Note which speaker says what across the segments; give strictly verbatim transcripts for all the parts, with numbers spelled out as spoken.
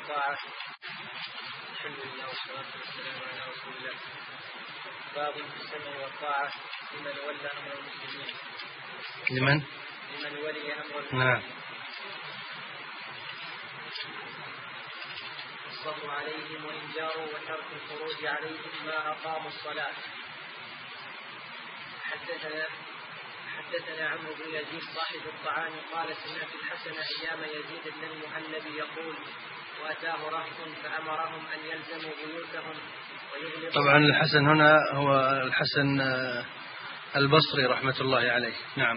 Speaker 1: والطاعة. الحمد لله والصلاة والسلام على رسول الله. باب في السمع والطاعة لمن ولى أمر المسلمين.
Speaker 2: لمن؟
Speaker 1: لمن ولي أمر المسلمين.
Speaker 2: نعم.
Speaker 1: الصبر عليهم وإن جاروا وترك الخروج عليهم ما أقاموا الصلاة. حدثنا حدثنا عمرو بن يزيد صاحب الطعام قال سمعت الحسن أيام يزيد بن المهلب يقول وأتاه رهط فأمرهم أن يلزموا بيوتهم ويغلقوا.
Speaker 2: طبعا الحسن هنا هو الحسن البصري رحمة الله عليه. نعم.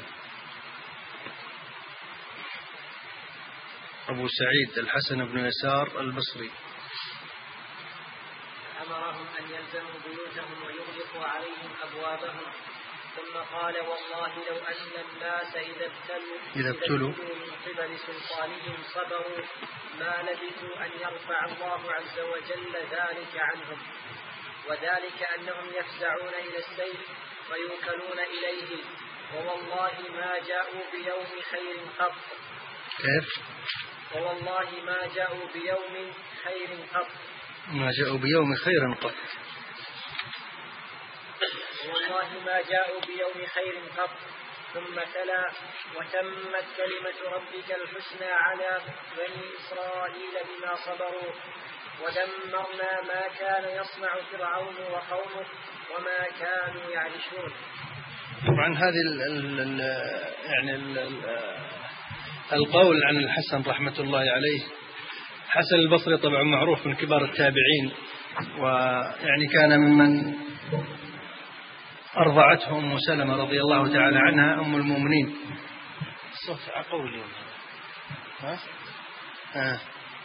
Speaker 2: أبو سعيد الحسن بن يسار البصري.
Speaker 1: أمرهم أن يلزموا بيوتهم ويغلقوا عليهم أبوابهم. ثم قال والله لو أن الناس إذا ابتلوا,
Speaker 2: إذا ابتلوا
Speaker 1: من قبل سلطانهم صبروا ما لبثوا أن يرفع الله عز وجل ذلك عنهم. وذلك أنهم يفزعون إلى السيف فيوكلون إليه ووالله ما جاءوا بيوم خير قط.
Speaker 2: كيف؟
Speaker 1: ووالله ما جاءوا بيوم خير قط.
Speaker 2: ما جاءوا بيوم خير قط.
Speaker 1: والله ما جاءوا بيوم خير قط. ثم تلا وتمت كلمة ربك الحسنى على بني إسرائيل بما صبروا ودمرنا ما كان يصنع فرعون وقومه وما كانوا يعرشون.
Speaker 2: طبعا هذه ال ال يعني ال القول عن الحسن رحمة الله عليه. حسن البصري طبعا معروف من كبار التابعين، ويعني كان ممن أرضعته أم سلمة رضي الله تعالى عنها أم المؤمنين. الصوت عقول اليوم. ها؟ آه.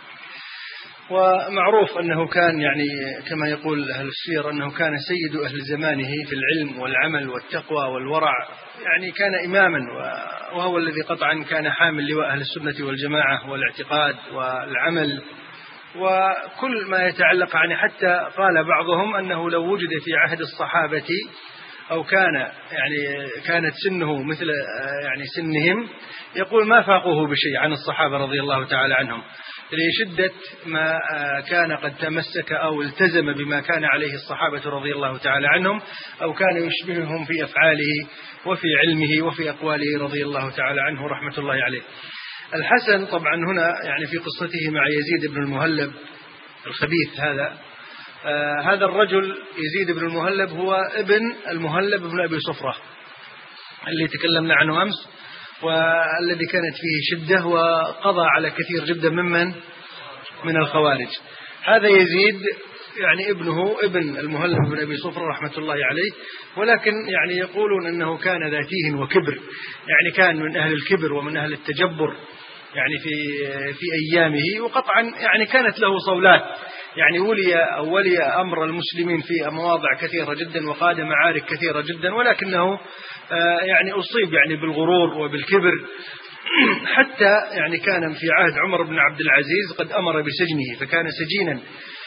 Speaker 2: ومعروف أنه كان يعني كما يقول أهل السير أنه كان سيد أهل زمانه في العلم والعمل والتقوى والورع، يعني كان إماما، وهو الذي قطعا كان حامل لواء أهل السنة والجماعة والاعتقاد والعمل وكل ما يتعلق عنه. حتى قال بعضهم أنه لو وجد في عهد الصحابة أو كان يعني كانت سنه مثل يعني سنهم يقول ما فاقوه بشيء عن الصحابة رضي الله تعالى عنهم، لشدة ما كان قد تمسك أو التزم بما كان عليه الصحابة رضي الله تعالى عنهم، أو كان يشبههم في أفعاله وفي علمه وفي أقواله رضي الله تعالى عنه رحمة الله عليه. الحسن طبعا هنا يعني في قصته مع يزيد بن المهلب الخبيث هذا، آه هذا الرجل يزيد بن المهلب هو ابن المهلب بن أبي صفرة اللي تكلمنا عنه أمس، والذي كانت فيه شدة وقضى على كثير جدا ممن من الخوارج. هذا يزيد يعني ابنه ابن المهلب بن أبي صفرة رحمة الله عليه، ولكن يعني يقولون أنه كان ذاتيه وكبر، يعني كان من أهل الكبر ومن أهل التجبر يعني في في أيامه، وقطعا يعني كانت له صولات، يعني ولي أو ولي أمر المسلمين في مواضع كثيرة جدا وقاد معارك كثيرة جدا، ولكنه يعني أصيب يعني بالغرور وبالكبر، حتى يعني كان في عهد عمر بن عبد العزيز قد أمر بسجنه فكان سجينا،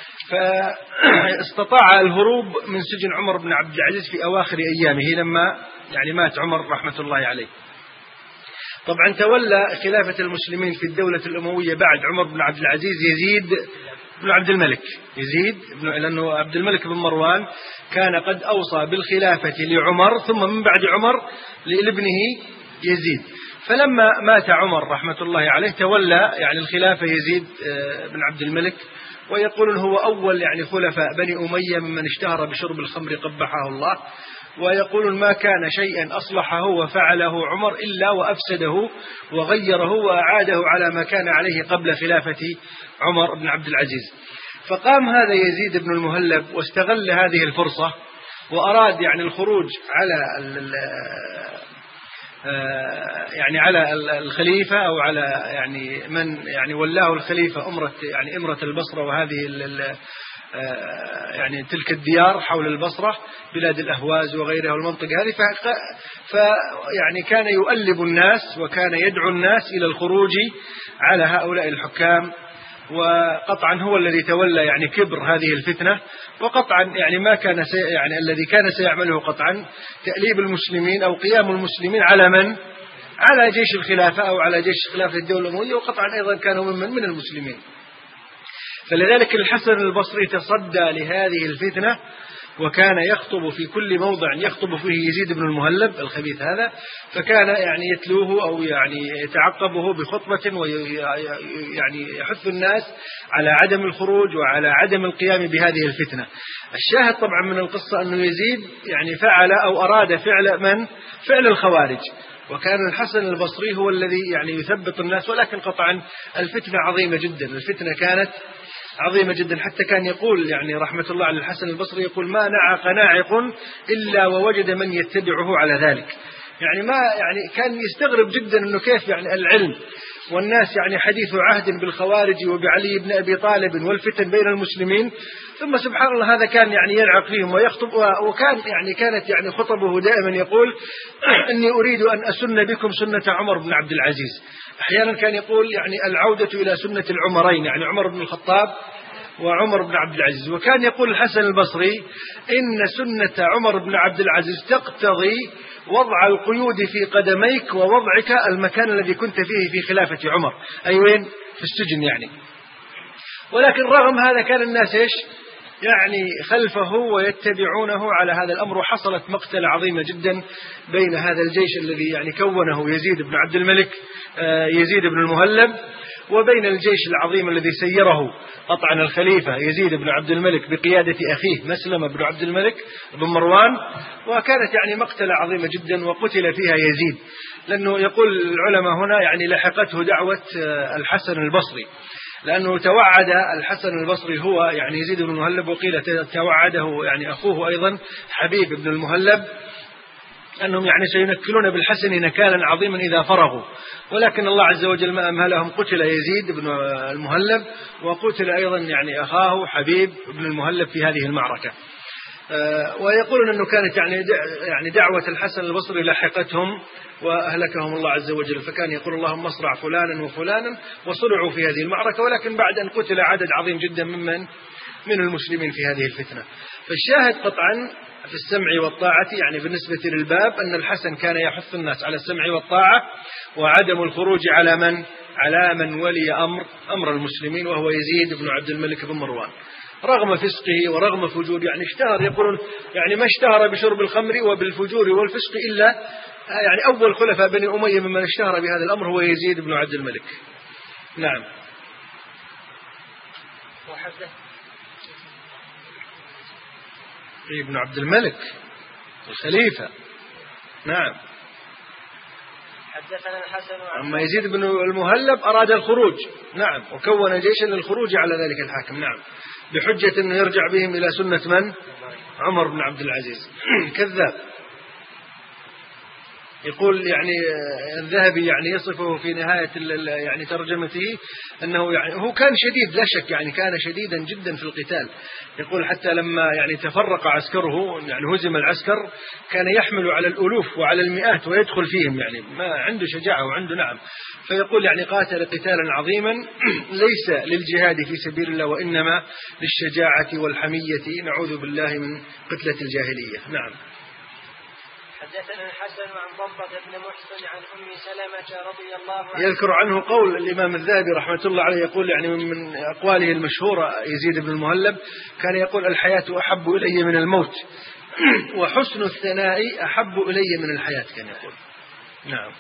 Speaker 2: فاستطاع الهروب من سجن عمر بن عبد العزيز في أواخر أيامه لما يعني مات عمر رحمة الله عليه. طبعا تولى خلافة المسلمين في الدولة الأموية بعد عمر بن عبد العزيز يزيد بن عبد الملك، يزيد بن لأنه عبد الملك بن مروان كان قد أوصى بالخلافة لعمر، ثم من بعد عمر لابنه يزيد، فلما مات عمر رحمة الله عليه تولى يعني الخلافة يزيد بن عبد الملك، ويقولون هو أول يعني خلفاء بني أمية ممن اشتهر بشرب الخمر قبحه الله، ويقولون ما كان شيئا أصلحه وفعله عمر إلا وأفسده وغيره وأعاده على ما كان عليه قبل خلافة عمر بن عبد العزيز. فقام هذا يزيد بن المهلب واستغل هذه الفرصة وأراد يعني الخروج على يعني على الخليفة أو على يعني من يعني ولاه الخليفة أمرة يعني إمرة البصرة وهذه يعني تلك الديار حول البصرة بلاد الأهواز وغيرها والمنطقة هذه، فيعني كان يؤلب الناس وكان يدعو الناس إلى الخروج على هؤلاء الحكام، وقطعا هو الذي تولى يعني كبر هذه الفتنة، وقطعا يعني ما كان يعني الذي كان سيعمله قطعا تأليب المسلمين أو قيام المسلمين على من؟ على جيش الخلافة أو على جيش خلافة الدولة الأموية، وقطعا أيضا كانوا ممن من المسلمين. فلذلك الحسن البصري تصدى لهذه الفتنة، وكان يخطب في كل موضع يخطب فيه يزيد بن المهلب الخبيث هذا، فكان يعني يتلوه أو يعني يتعقبه بخطبة ويعني يحث الناس على عدم الخروج وعلى عدم القيام بهذه الفتنة. الشاهد طبعا من القصة أنه يزيد يعني فعل أو أراد فعل من؟ فعل الخوارج، وكان الحسن البصري هو الذي يعني يثبط الناس، ولكن قطعا الفتنة عظيمة جدا، الفتنة كانت عظيمة جدا، حتى كان يقول يعني رحمة الله على الحسن البصري يقول: ما نعق ناعق إلا ووجد من يتبعه على ذلك. يعني ما يعني كان يستغرب جدا أنه كيف يعني العلم والناس يعني حديث عهد بالخوارج وبعلي بن أبي طالب والفتن بين المسلمين، ثم سبحان الله هذا كان يعني يلعق فيهم ويخطب، وكان يعني كانت يعني خطبه دائما يقول: إني أريد أن أسن بكم سنة عمر بن عبد العزيز. أحيانا كان يقول يعني العودة إلى سنة العمرين، يعني عمر بن الخطاب وعمر بن عبد العزيز. وكان يقول الحسن البصري: إن سنة عمر بن عبد العزيز تقتضي وضع القيود في قدميك ووضعك المكان الذي كنت فيه في خلافة عمر، أي وين؟ في السجن يعني. ولكن رغم هذا كان الناس إيش؟ يعني خلفه ويتبعونه على هذا الأمر، وحصلت مقتلة عظيمة جدا بين هذا الجيش الذي يعني كونه يزيد بن عبد الملك يزيد بن المهلب، وبين الجيش العظيم الذي سيره قطعا الخليفة يزيد بن عبد الملك بقيادة أخيه مسلم بن عبد الملك بن مروان. وكانت يعني مقتلة عظيمة جدا وقتل فيها يزيد، لأنه يقول العلماء هنا يعني لحقته دعوة الحسن البصري، لأنه توعد الحسن البصري هو يعني يزيد بن المهلب، وقيل توعده يعني أخوه أيضا حبيب بن المهلب أنهم يعني سينكلون بالحسن نكالا عظيما إذا فرغوا، ولكن الله عز وجل ما أمهلهم، قتل يزيد بن المهلب وقتل أيضا يعني أخاه حبيب بن المهلب في هذه المعركة. ويقولون أنه كانت يعني يعني دعوة الحسن البصري لاحقتهم وأهلكهم الله عز وجل، فكان يقول: اللهم اصرع فلانا وفلانا، وصرعوا في هذه المعركة، ولكن بعد أن قتل عدد عظيم جدا ممن من المسلمين في هذه الفتنة. فالشاهد قطعا في السمع والطاعة يعني بالنسبة للباب أن الحسن كان يحث الناس على السمع والطاعة وعدم الخروج على من على من ولي أمر أمر المسلمين، وهو يزيد بن عبد الملك بن مروان، رغم فسقه ورغم فجوره. يعني اشتهر، يقولون يعني ما اشتهر بشرب الخمر وبالفجور والفسق إلا يعني أول خلفاء بني أمية ممن اشتهر بهذا الأمر هو يزيد بن عبد الملك. نعم. ابن عبد الملك الخليفة. نعم.
Speaker 1: حدثنا الحسن.
Speaker 2: أما يزيد بن المهلب أراد الخروج، نعم، وكون جيشا للخروج على ذلك الحاكم، نعم، بحجة أنه يرجع بهم إلى سنة من؟ عمر بن عبد العزيز. كذاب. يقول يعني الذهبي يعني يصفه في نهاية يعني ترجمته أنه يعني هو كان شديد لا شك، يعني كان شديدا جدا في القتال. يقول حتى لما يعني تفرق عسكره يعني هزم العسكر كان يحمل على الألوف وعلى المئات ويدخل فيهم، يعني ما عنده شجاعة وعنده نعم. فيقول يعني قاتل قتالا عظيما ليس للجهاد في سبيل الله وإنما للشجاعة والحمية، نعوذ بالله من قتلة الجاهلية. نعم.
Speaker 1: حدثنا الحسن عن ضبة بن محسن عن أم سلمة رضي الله عنها.
Speaker 2: يذكر عنه قول الإمام الذهبي رحمة الله عليه، يقول يعني من أقواله المشهورة يزيد بن المهلب كان يقول: الحياة أحب إلي من الموت، وحسن الثناء أحب إلي من الحياة، كان يقول. نعم.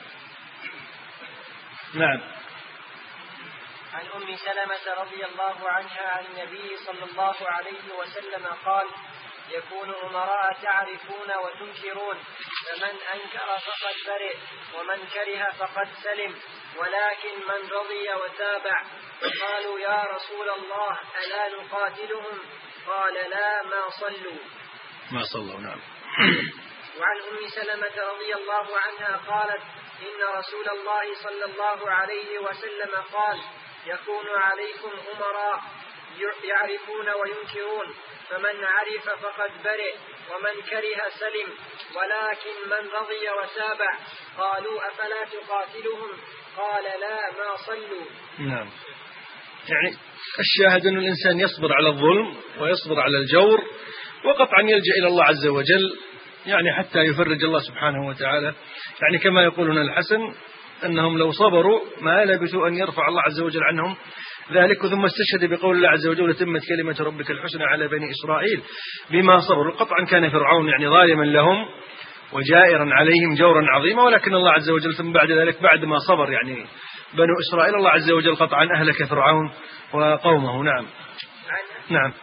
Speaker 2: نعم.
Speaker 1: عن أم سلمة رضي الله عنها عن النبي صلى الله عليه وسلم قال: يكون أمراء تعرفون وتنكرون، فمن أنكر فقد برئ، ومن كره فقد سلم، ولكن من رضي وتابع. قالوا: يا رسول الله ألا نقاتلهم؟ قال: لا، ما صلوا
Speaker 2: ما صلوا. نعم.
Speaker 1: وعن أم سلمة رضي الله عنها قالت: إن رسول الله صلى الله عليه وسلم قال: يكون عليكم أمراء يعرفون وينكرون، فمن عرف فقد برئ، ومن كره سلم، ولكن من رضي وتابع. قالوا: أفلا تقاتلهم؟ قال: لا، ما صلوا.
Speaker 2: نعم. يعني الشاهد أن الإنسان يصبر على الظلم ويصبر على الجور، وقطعا يلجأ إلى الله عز وجل يعني حتى يفرج الله سبحانه وتعالى. يعني كما يقولون الحسن أنهم لو صبروا ما لبثوا أن يرفع الله عز وجل عنهم ذلك. ثم استشهد بقول الله عز وجل تمت كلمة ربك الحسنى على بني إسرائيل بما صبروا. قطعا كان فرعون يعني ظالما لهم وجائرا عليهم جورا عظيما، ولكن الله عز وجل ثم بعد ذلك بعد ما صبر يعني بنو إسرائيل الله عز وجل قطعا أهلك فرعون وقومه. نعم نعم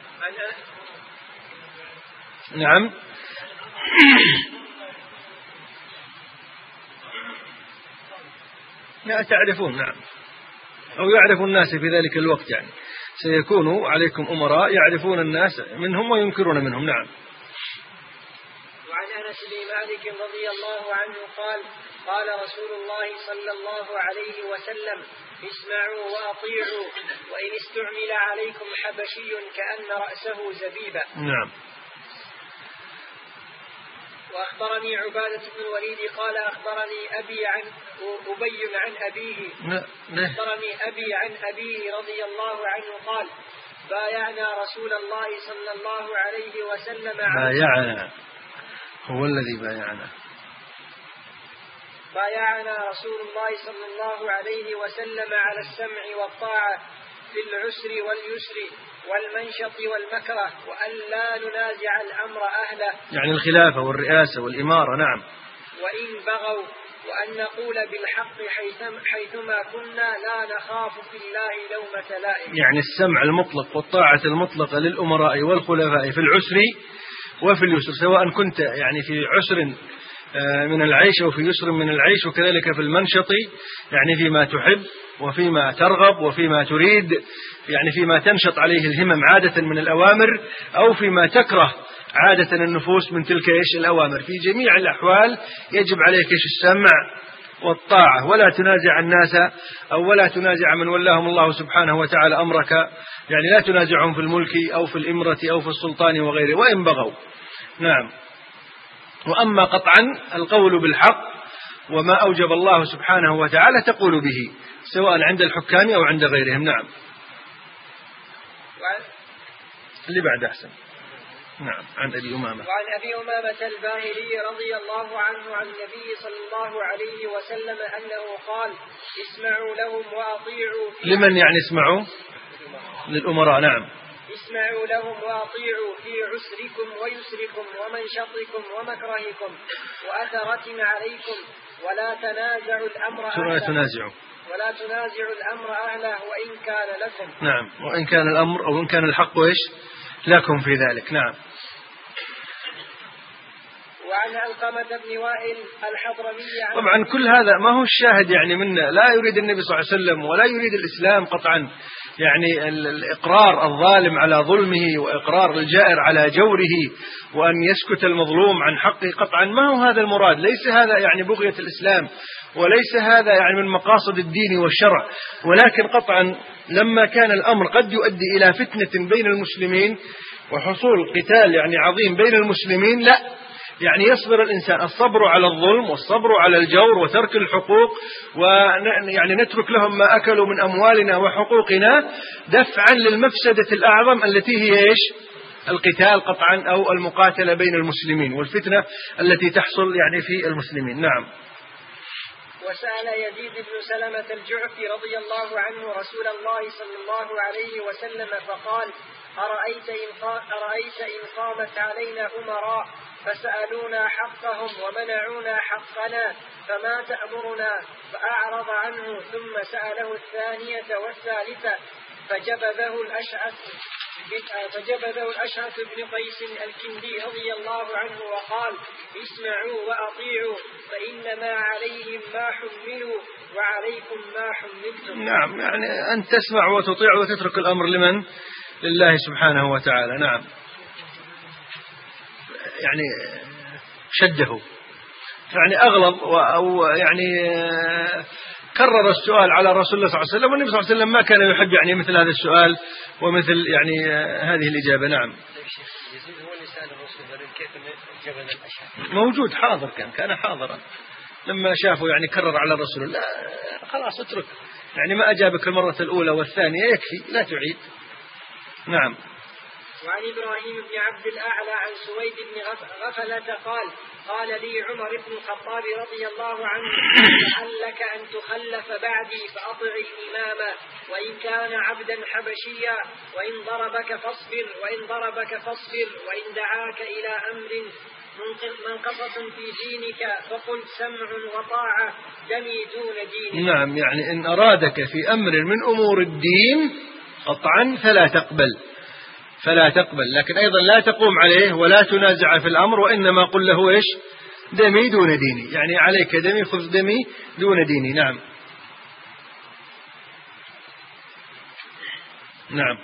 Speaker 2: نعم لا تعرفون. نعم أو يعرف الناس في ذلك الوقت، يعني سيكون عليكم أمراء يعرفون الناس منهم وينكرون منهم. نعم.
Speaker 1: وعن أنس بن مالك رضي الله عنه قال قال رسول الله صلى الله عليه وسلم اسمعوا وأطيعوا وإن استعمل عليكم حبشي كأن رأسه زبيبة.
Speaker 2: نعم.
Speaker 1: وأخبرني عبادة بن الوليد قال أخبرني أبي عن أبي عن أبيه أخبرني أبي عن أبيه رضي الله عنه قال بايعنا رسول الله صلى الله عليه وسلم
Speaker 2: بايعنا هو الذي بايعنا
Speaker 1: بايعنا رسول الله صلى الله عليه وسلم على السمع والطاعة في العسر واليسر والمنشط والمكره وأن لا ننازع الأمر أهله، يعني
Speaker 2: الخلافة والرئاسة والإمارة. نعم.
Speaker 1: وإن بغوا وأن نقول بالحق حيثما كنا لا نخاف في الله لومة لائم،
Speaker 2: يعني السمع المطلق والطاعة المطلقة للأمراء والخلفاء في العسر وفي اليسر، سواء كنت يعني في عسر من العيش وفي يسر من العيش، وكذلك في المنشط يعني فيما تحب وفيما ترغب وفيما تريد، يعني فيما تنشط عليه الهمم عادة من الأوامر أو فيما تكره عادة النفوس من تلك إيش الأوامر. في جميع الأحوال يجب عليك إيش السمع والطاعة، ولا تنازع الناس أو ولا تنازع من ولاهم الله سبحانه وتعالى أمرك، يعني لا تنازعهم في الملك أو في الإمرة أو في السلطان وغيره وإن بغوا. نعم. وأما قطعا القول بالحق وما أوجب الله سبحانه وتعالى تقول به سواء عند الحكام أو عند غيرهم. نعم. اللي بعد أحسن. نعم. عن أبي أمامة
Speaker 1: وعن أبي أمامة الباهلي رضي الله عنه عن النبي صلى الله عليه وسلم أنه قال اسمعوا لهم وأطيعوا.
Speaker 2: لمن يعني اسمعوا؟ للأمراء. نعم.
Speaker 1: اسمعوا لهم وأطيعوا في عسركم ويسركم ومنشطكم ومكرهكم وأثرة عليكم ولا تنازعوا الأمر أهله
Speaker 2: ولا تنازعوا
Speaker 1: ولا تنازعوا الأمر أهله وإن كان لكم.
Speaker 2: نعم. وإن كان الأمر أو إن كان الحق إيش لكم في ذلك. نعم.
Speaker 1: وعن علقمة بن وائل الحضرمي
Speaker 2: طبعا كل هذا ما هو الشاهد يعني منا، لا يريد النبي صلى الله عليه وسلم ولا يريد الإسلام قطعا يعني الإقرار الظالم على ظلمه وإقرار الجائر على جوره وأن يسكت المظلوم عن حقه قطعا، ما هو هذا المراد. ليس هذا يعني بغية الإسلام وليس هذا يعني من مقاصد الدين والشرع، ولكن قطعا لما كان الأمر قد يؤدي إلى فتنة بين المسلمين وحصول قتال يعني عظيم بين المسلمين، لا يعني يصبر الإنسان، الصبر على الظلم والصبر على الجور وترك الحقوق، ويعني نترك لهم ما أكلوا من أموالنا وحقوقنا دفعا للمفسدة الأعظم التي هي إيش القتال قطعا أو المقاتلة بين المسلمين والفتنة التي تحصل يعني في المسلمين. نعم.
Speaker 1: وسأل يزيد بن سلمة الجعفي رضي الله عنه رسول الله صلى الله عليه وسلم فقال أرأيت إن, أرأيت إن قامت علينا أمراء فسألونا حقهم ومنعونا حقنا فما تأمرنا؟ فأعرض عنه ثم سأله الثانية والثالثة فجبذه الأشعث فجبذه الأشعث بن قيس الكندي رضي الله عنه وقال اسمعوا وأطيعوا فإنما عليهم ما حملوا وعليكم ما حملتم.
Speaker 2: نعم. يعني أن تسمع وتطيع وتترك الأمر لمن؟ لله سبحانه وتعالى. نعم. يعني شده يعني أغلظ أو يعني كرر السؤال على رسول الله صلى الله عليه وسلم، والنبي صلى الله عليه وسلم ما كان يحب يعني مثل هذا السؤال ومثل يعني هذه الإجابة. نعم. موجود حاضر كان كان حاضرا لما شافوا يعني كرر على رسول الله خلاص اترك، يعني ما أجابك المرة الأولى والثانية يكفي لا تعيد. نعم.
Speaker 1: وعن إبراهيم بن عبد الأعلى عن سويد بن غفلة قال قال لي عمر بن الخطاب رضي الله عنه لعلك أن تخلف بعدي فأطع الإمام وإن كان عبدا حبشيا وإن ضربك فاصبر وإن ضربك فاصبر وإن دعاك إلى أمر منقصة في دينك فقل سمع وطاعة دمي دون دينك.
Speaker 2: نعم، يعني إن أرادك في أمر من أمور الدين قطعا فلا تقبل فلا تقبل لكن أيضا لا تقوم عليه ولا تنازع في الأمر، وإنما قل له إيش؟ دمي دون ديني، يعني عليك دمي خذ دمي دون ديني. نعم نعم.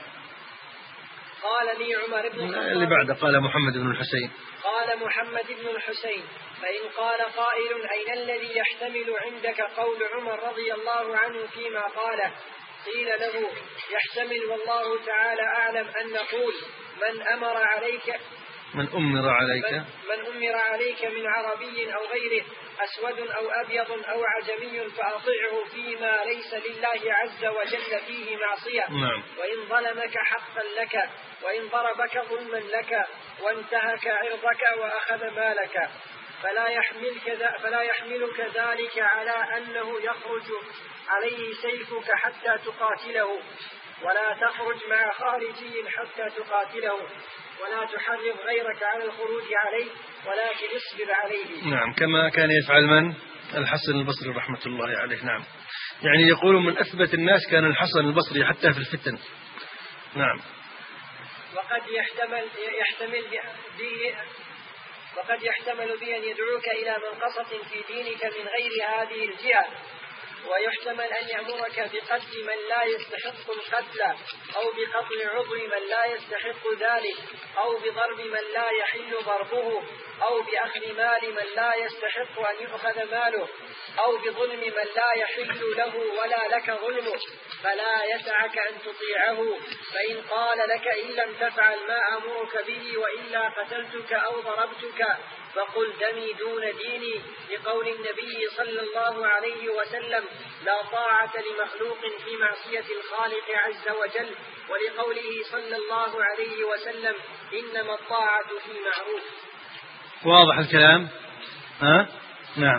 Speaker 1: قال لي عمر بن الخطاب
Speaker 2: اللي بعد قال محمد بن الحسين
Speaker 1: قال محمد بن الحسين فإن قال قائل أين الذي يحتمل عندك قول عمر رضي الله عنه فيما قاله؟ قيل له يحتمل والله تعالى أعلم أن نقول من أمر عليك
Speaker 2: من أمر عليك
Speaker 1: من, من أمر عليك من عربي أو غيره أسود أو أبيض أو عجمي فأطعه فيما ليس لله عز وجل فيه معصية.
Speaker 2: نعم.
Speaker 1: وإن ظلمك حقا لك وإن ضربك ظلما لك وانتهك عرضك وأخذ مالك فلا يحملك فلا يحملك ذلك على أنه يخرج عليه سيفك حتى تقاتله، ولا تخرج مع خارجي حتى تقاتله، ولا تحرض غيرك على الخروج عليه ولكن اصبر عليه.
Speaker 2: نعم، كما كان يفعل من؟ الحسن البصري رحمة الله عليه. نعم، يعني يقول من أثبت الناس كان الحسن البصري حتى في الفتن. نعم.
Speaker 1: وقد يحتمل يحتمل به وقد يحتمل بأن يدعوك إلى منقصة في دينك من غير هذه الجهة، ويحتمل أن يأمرك بقتل من لا يستحق القتل أو بقطع عضو من لا يستحق ذلك أو بضرب من لا يحل ضربه أو بأخذ مال من لا يستحق أن يؤخذ ماله أو بظلم من لا يحل له ولا لك ظلمه، فلا يسعك أن تطيعه. فإن قال لك إن لم تفعل ما أمرك به وإلا قتلتك أو ضربتك فقل دمي دون ديني، لقول النبي صلى الله عليه وسلم لا طاعة لمخلوق في معصية الخالق عز وجل، ولقوله صلى الله عليه وسلم إنما الطاعة في معروف.
Speaker 2: واضح الكلام؟ ها؟ نعم.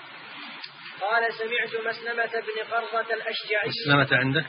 Speaker 1: قال سمعت مسلمة بن قرظة الأشجعي
Speaker 2: مسلمة عندك؟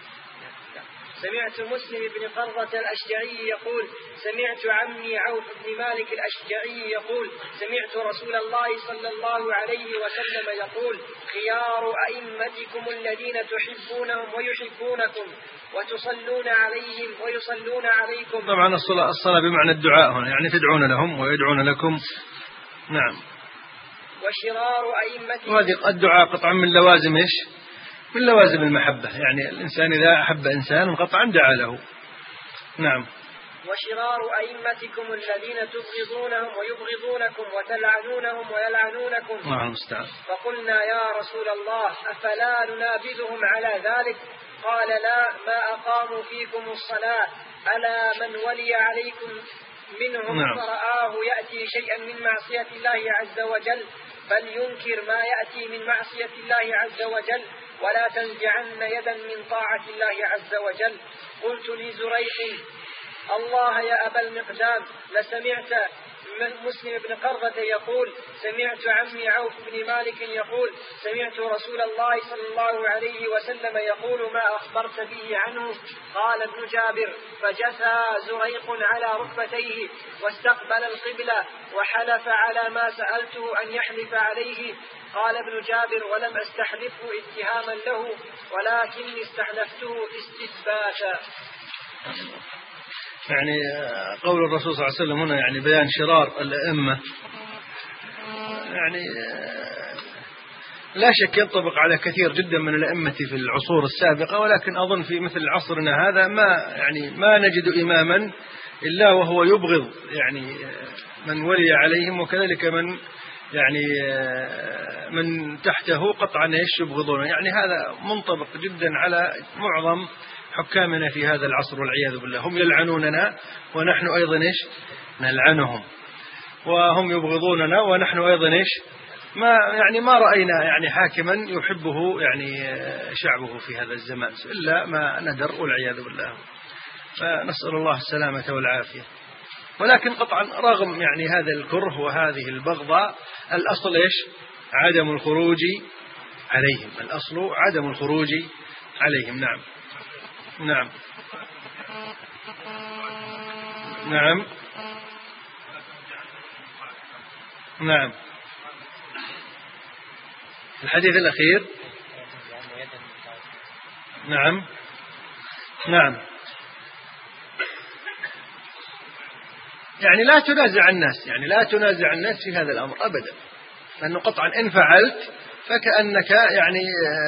Speaker 1: سمعت مسلم بن قرظة الأشجعي يقول سمعت عمي عوف بن مالك الأشجعي يقول سمعت رسول الله صلى الله عليه وسلم يقول خيار أئمتكم الذين تحبونهم ويحبونكم وتصلون عليهم ويصلون عليكم.
Speaker 2: طبعا الصلاة, الصلاة بمعنى الدعاء هنا، يعني تدعون لهم ويدعون لكم. نعم.
Speaker 1: وشرار أئمتكم،
Speaker 2: وهذه الدعاء قطعا من لوازم إيش؟ من لوازم المحبة، يعني الإنسان إذا أحب إنسان قطعا دعا له. نعم.
Speaker 1: وشرار أئمتكم الذين تبغضونهم ويبغضونكم وتلعنونهم ويلعنونكم.
Speaker 2: نعم المستعان.
Speaker 1: فقلنا يا رسول الله أفلا ننابذهم على ذلك؟ قال لا، ما أقاموا فيكم الصلاة ألا من ولي عليكم منهم
Speaker 2: نعم.
Speaker 1: فرآه يأتي شيئا من معصية الله عز وجل بل ينكر ما يأتي من معصية الله عز وجل ولا تنزعن يدا من طاعة الله عز وجل. قلت لزريق الله يا أبا المقدام لسمعت من مسلم بن قرظة يقول سمعت عمي عوف بن مالك يقول سمعت رسول الله صلى الله عليه وسلم يقول ما أخبرت به عنه؟ قال ابن جابر فجثى زريق على ركبتيه واستقبل القبلة وحلف على ما سألته أن يحلف عليه. قال ابن جابر ولم أستحلفه اتهاما له ولكن استحلفته استثباتا.
Speaker 2: يعني قول الرسول صلى الله عليه وسلم هنا يعني بيان شرار الأئمة، يعني لا شك ينطبق على كثير جدا من الأئمة في العصور السابقة، ولكن أظن في مثل عصرنا هذا ما يعني ما نجد إماما إلا وهو يبغض يعني من ولي عليهم، وكذلك من يعني من تحته قطعا ايش يبغضونه. يعني هذا منطبق جدا على معظم حكامنا في هذا العصر والعياذ بالله، هم يلعنوننا ونحن أيضا إيش نلعنهم، وهم يبغضوننا ونحن أيضا إيش ما يعني ما رأينا يعني حاكما يحبه يعني شعبه في هذا الزمان إلا ما ندر والعياذ بالله. فنسأل الله السلامة والعافية. ولكن قطعا رغم يعني هذا الكره وهذه البغضاء الأصل إيش؟ عدم الخروج عليهم، الأصل عدم الخروج عليهم. نعم نعم نعم نعم. الحديث الأخير. نعم نعم. يعني لا تنازع الناس، يعني لا تنازع الناس في هذا الأمر أبدا، لأنه قطعا إن فعلت فكأنك يعني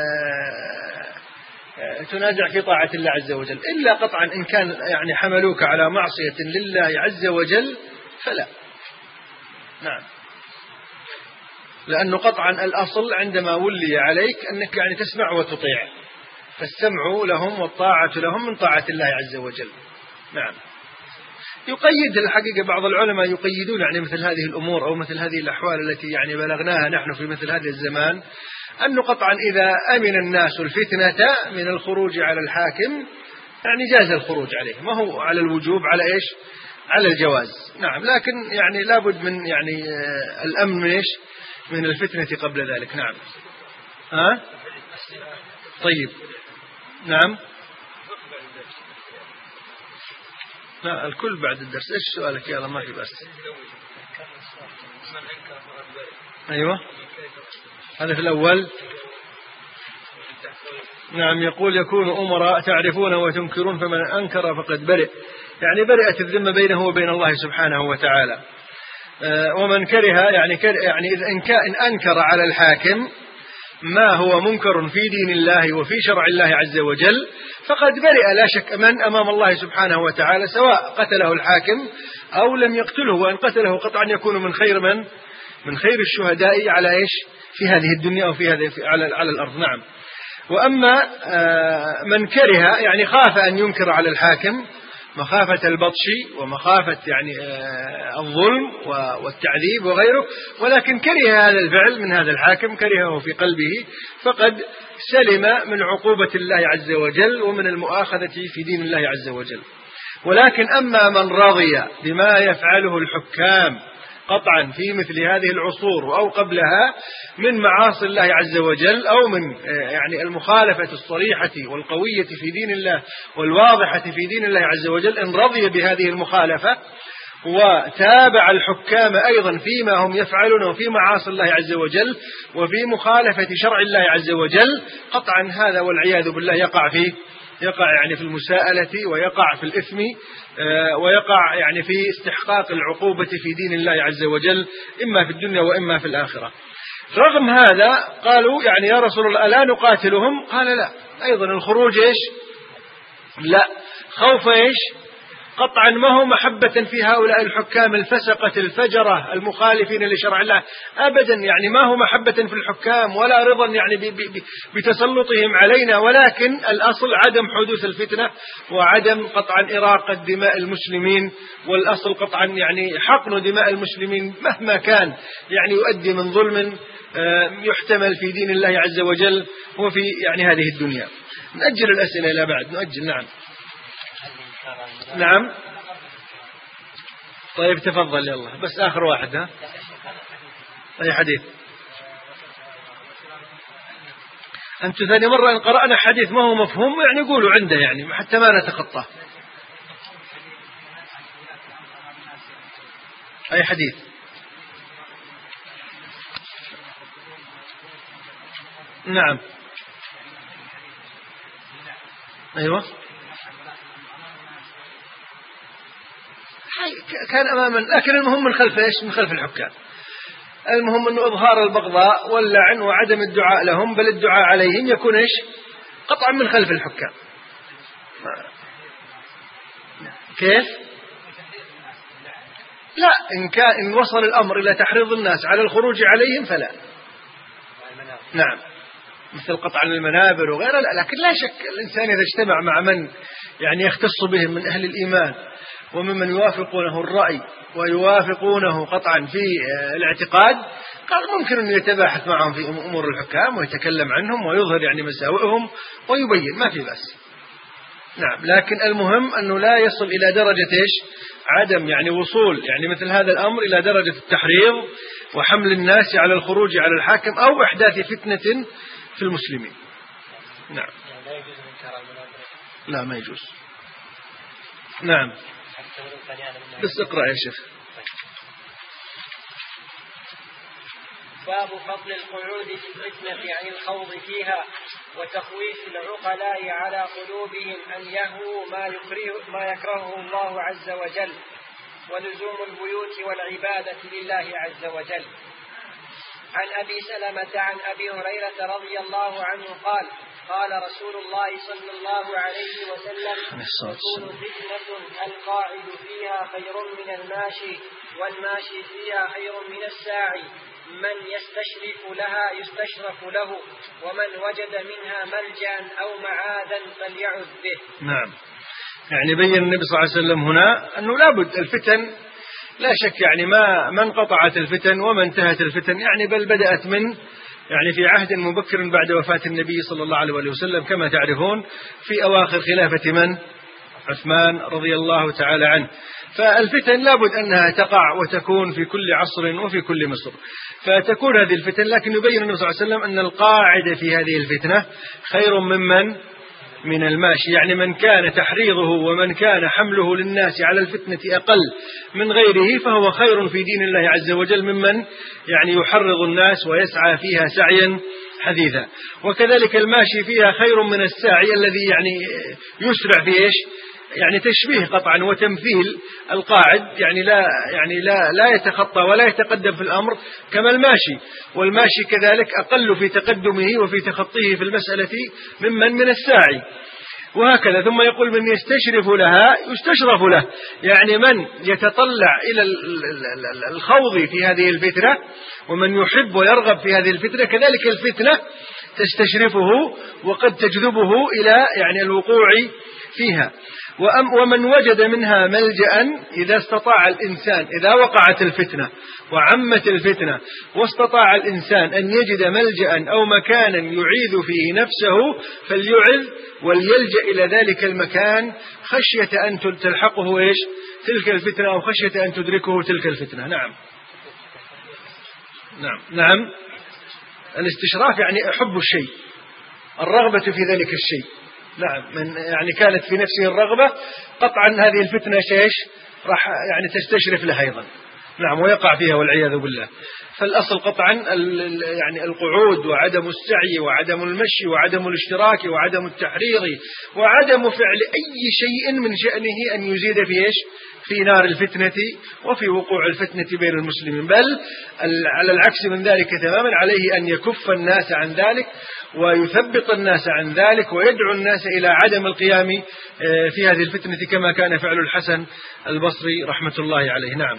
Speaker 2: تنازع في طاعة الله عز وجل، إلا قطعا إن كان يعني حملوك على معصية لله عز وجل فلا. نعم. لأنه قطعا الأصل عندما ولي عليك أنك يعني تسمع وتطيع، فالسمع لهم والطاعة لهم من طاعة الله عز وجل. نعم. يقيد الحقيقة بعض العلماء يقيدون يعني مثل هذه الأمور أو مثل هذه الأحوال التي يعني بلغناها نحن في مثل هذا الزمان، أنه قطعا إذا أمن الناس الفتنة من الخروج على الحاكم يعني جاز الخروج عليه، ما هو على الوجوب، على إيش؟ على الجواز. نعم. لكن يعني لابد من يعني الأمن من إيش؟ من الفتنة قبل ذلك. نعم. ها؟ طيب. نعم. لا الكل بعد الدرس. إيش سؤالك يا الله؟ ما في بس. أيوة هذا في الأول. نعم. يقول يكون أمراء تعرفون وتنكرون فمن أنكر فقد برئ، يعني برئت الذمة بينه وبين الله سبحانه وتعالى. ومن كره يعني كره يعني إن كان أنكر على الحاكم ما هو منكر في دين الله وفي شرع الله عز وجل فقد برئ لا شك من أمام الله سبحانه وتعالى، سواء قتله الحاكم أو لم يقتله، وإن قتله قطعا يكون من خير من من خير الشهداء على إيش في هذه الدنيا أو في هذه على على الأرض. نعم. وأما من كره يعني خاف أن ينكر على الحاكم مخافة البطش ومخافة يعني الظلم والتعذيب وغيره، ولكن كره هذا الفعل من هذا الحاكم، كرهه في قلبه، فقد سلم من عقوبة الله عز وجل ومن المؤاخذة في دين الله عز وجل. ولكن أما من رضي بما يفعله الحكام قطعا في مثل هذه العصور أو قبلها من معاصي الله عز وجل أو من يعني المخالفة الصريحة والقوية في دين الله والواضحة في دين الله عز وجل، إن رضي بهذه المخالفة وتابع الحكام أيضا فيما هم يفعلون في معاصي الله عز وجل وفي مخالفة شرع الله عز وجل، قطعا هذا والعياذ بالله يقع فيه يقع يعني في المساءلة ويقع في الإثم ويقع يعني في استحقاق العقوبة في دين الله عز وجل إما في الدنيا وإما في الآخرة. رغم هذا قالوا يعني يا رسول الله ألا نقاتلهم؟ قال لا. أيضا الخروج إيش؟ لا. خوف إيش؟ قطعا ما هو محبة في هؤلاء الحكام الفسقة الفجرة المخالفين لشرع الله أبدا، يعني ما هو محبة في الحكام ولا رضا يعني بتسلطهم علينا، ولكن الأصل عدم حدوث الفتنة وعدم قطعا إراقة دماء المسلمين، والأصل قطعا يعني حقن دماء المسلمين مهما كان يعني يؤدي من ظلم يحتمل في دين الله عز وجل وفي يعني هذه الدنيا. نأجل الأسئلة إلى بعد، نؤجل. نعم نعم. طيب تفضل يلا، بس آخر واحد. ها أي حديث؟ أنت ثاني مرة إن قرأنا حديث ما هو مفهوم يعني قولوا عنده يعني حتى ما نتخطاه. أي حديث؟ نعم. أيوة. كان أماما، لكن المهم من خلف إيش؟ من خلف الحكام. المهم أنه إظهار البغضاء واللعن وعدم الدعاء لهم بل الدعاء عليهم يكون إيش؟ قطعا من خلف الحكام. كيف؟ لا، إن كان إن وصل الأمر إلى تحريض الناس على الخروج عليهم فلا. نعم، مثل قطع المنابر وغيرها لا. لكن لا شك الإنسان إذا اجتمع مع من يعني يختص بهم من أهل الإيمان وممن يوافقونه الرأي ويوافقونه قطعا في الاعتقاد، قال ممكن أن يتباحث معهم في أمور الحكام ويتكلم عنهم ويظهر يعني مساوئهم ويبين، ما في بأس. نعم، لكن المهم أنه لا يصل إلى درجة إيش؟ عدم يعني وصول يعني مثل هذا الأمر إلى درجة التحريض وحمل الناس على الخروج على الحاكم أو إحداث فتنة في المسلمين. نعم. لا ما يجوز. نعم. بس اقرأ يا شيخ.
Speaker 1: باب فضل القعود في الفتنة عن الخوض فيها وتخويف العقلاء على قلوبهم أن يهووا ما يكره ما يكرهه الله عز وجل ولزوم البيوت والعبادة لله عز وجل. عن أبي سلمة عن أبي هريرة رضي الله عنه قال قال رسول الله صلى الله عليه وسلم تكون فتنة القاعد فيها خير من الماشي والماشي فيها خير من الساعي من يستشرف لها يستشرف له ومن وجد منها ملجأ أو معاذا فليعذ به.
Speaker 2: نعم، يعني بين النبي صلى الله عليه وسلم هنا أنه لابد الفتن لا شك يعني ما ما انقطعت الفتن وما انتهت الفتن يعني بل بدأت من يعني في عهد مبكر بعد وفاة النبي صلى الله عليه وسلم كما تعرفون في أواخر خلافة من؟ عثمان رضي الله تعالى عنه. فالفتن لابد أنها تقع وتكون في كل عصر وفي كل مصر، فتكون هذه الفتن، لكن يبين النبي صلى الله عليه وسلم أن القاعدة في هذه الفتنة خير ممن من الماشي، يعني من كان تحريضه ومن كان حمله للناس على الفتنة أقل من غيره فهو خير في دين الله عز وجل ممن يعني يحرض الناس ويسعى فيها سعيا حثيثا. وكذلك الماشي فيها خير من الساعي الذي يعني يسرع في إيش؟ يعني تشبيه قطعا وتمثيل القاعد، يعني لا يعني لا لا يتخطى ولا يتقدم في الأمر كما الماشي، والماشي كذلك أقل في تقدمه وفي تخطيه في المسألة ممن من الساعي، وهكذا. ثم يقول من يستشرف لها يستشرف له، يعني من يتطلع إلى الخوض في هذه الفتنة ومن يحب ويرغب في هذه الفتنة كذلك الفتنة تستشرفه وقد تجذبه إلى يعني الوقوع فيها. ومن وجد منها ملجأ إذا استطاع الإنسان، إذا وقعت الفتنة وعمت الفتنة واستطاع الإنسان أن يجد ملجأ أو مكانا يعيذ فيه نفسه فليعذ وليلجأ إلى ذلك المكان خشية أن تلحقه إيش؟ تلك الفتنة أو خشية أن تدركه تلك الفتنة. نعم نعم نعم الاستشراف يعني حب الشيء، الرغبة في ذلك الشيء. نعم، من يعني كانت في نفسه الرغبة قطعا هذه الفتنة شيش راح يعني تستشرف لها أيضا. نعم، ويقع فيها والعياذ بالله. فالأصل قطعا يعني القعود وعدم السعي وعدم المشي وعدم الاشتراك وعدم التحريض وعدم فعل أي شيء من شأنه أن يزيد في إيش؟ في نار الفتنة وفي وقوع الفتنة بين المسلمين، بل على العكس من ذلك تماما، عليه أن يكف الناس عن ذلك ويثبط الناس عن ذلك ويدعو الناس إلى عدم القيام في هذه الفتنة كما كان فعل الحسن البصري رحمة الله عليه. نعم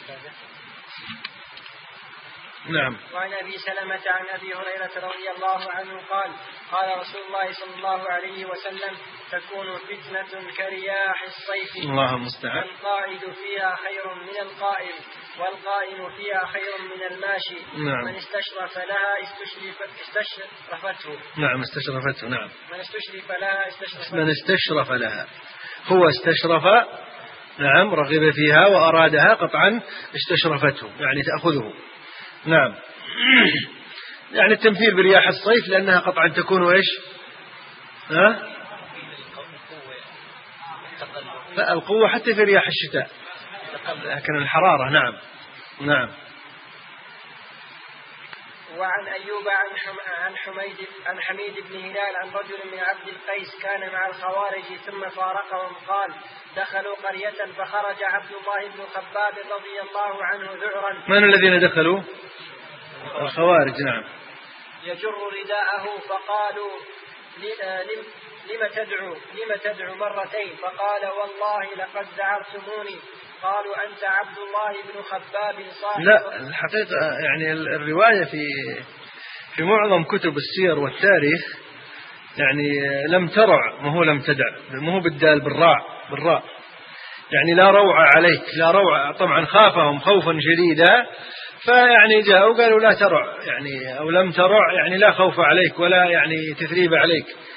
Speaker 2: نعم.
Speaker 1: وعن أبي سلمة عن أبي هريرة رضي الله عنه قال قال رسول الله صلى الله عليه وسلم تكون فتنة كرياح الصيف
Speaker 2: الله المستعان
Speaker 1: القائد فيها خير من القائم والقائم فيها خير من الماشي.
Speaker 2: نعم.
Speaker 1: من استشرف لها استشرف استشرفته.
Speaker 2: نعم استشرفته. نعم.
Speaker 1: من استشرف لها استشرفته.
Speaker 2: من استشرف لها هو استشرف، نعم، رغب فيها وأرادها قطعا استشرفته يعني تأخذه. نعم. يعني التمثيل برياح الصيف لأنها قطعا تكون إيش؟ ها؟ لا، القوة حتى في رياح الشتاء لكن الحرارة. نعم نعم.
Speaker 1: وعن أيوب عن حميد عن حميد بن هلال عن رجل من عبد القيس كان مع الخوارج ثم فارقهم قال دخلوا قرية فخرج عبد الله بن خباب رضي الله عنه ذعرا.
Speaker 2: من الذين دخلوا؟ الخوارج. نعم.
Speaker 1: يجر رداءه فقالوا لم لم تدعو لم تدعو مرتين فقال والله لقد دعرتموني. قالوا أنت عبد الله بن خباب صاحب.
Speaker 2: لا، الحقيقة يعني الرواية في في معظم كتب السير والتاريخ يعني لم ترع، ما هو لم تدع، ما هو بالدال بالراء بالراء يعني لا روع عليك، لا روع. طبعا خافهم خوفا شديدا فيعني جاءوا قالوا لا ترع يعني أو لم ترع يعني لا خوف عليك ولا يعني تثريب عليك.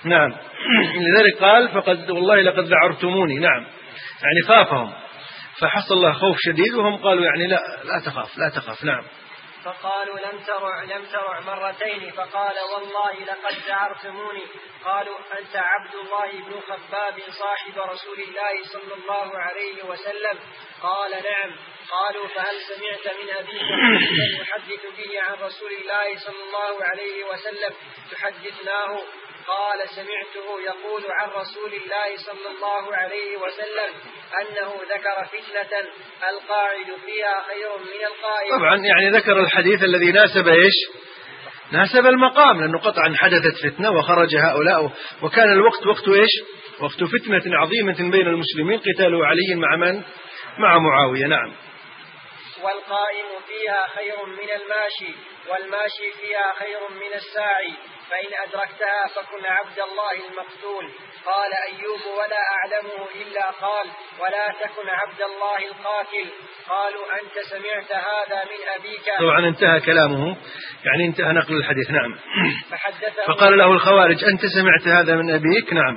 Speaker 2: نعم. لذلك قال فقد والله لقد ذعرتموني. نعم، يعني خافهم، فحصل له خوف شديد، وهم قالوا يعني لا لا تخاف لا تخاف. نعم.
Speaker 1: فقالوا لم ترع لم ترع مرتين، فقال والله لقد ذعرتموني. قالوا أنت عبد الله بن خباب صاحب رسول الله صلى الله عليه وسلم؟ قال نعم. قالوا فهل سمعت من أبيك حديثا يحدث به عن رسول الله صلى الله عليه وسلم تحدثناه؟ قال سمعته يقول عن رسول الله صلى الله عليه وسلم أنه ذكر فتنة القاعد فيها خير من القائم.
Speaker 2: طبعا يعني ذكر الحديث الذي ناسب إيش؟ ناسب المقام، لأنه قطعا حدثت فتنة وخرج هؤلاء، وكان الوقت وقت إيش؟ وقت فتنة عظيمة بين المسلمين، قتال علي مع من؟ مع معاوية. نعم.
Speaker 1: والقائم فيها خير من الماشي، والماشي فيها خير من الساعي، فإن أدركتها فكن عبد الله المقتول. قال أيوب ولا أعلمه إلا قال ولا تكن عبد الله القاتل. قالوا أنت سمعت هذا من أبيك؟
Speaker 2: طبعا انتهى كلامه، يعني انتهى نقل الحديث. نعم. فقال له الخوارج أنت سمعت هذا من أبيك؟ نعم.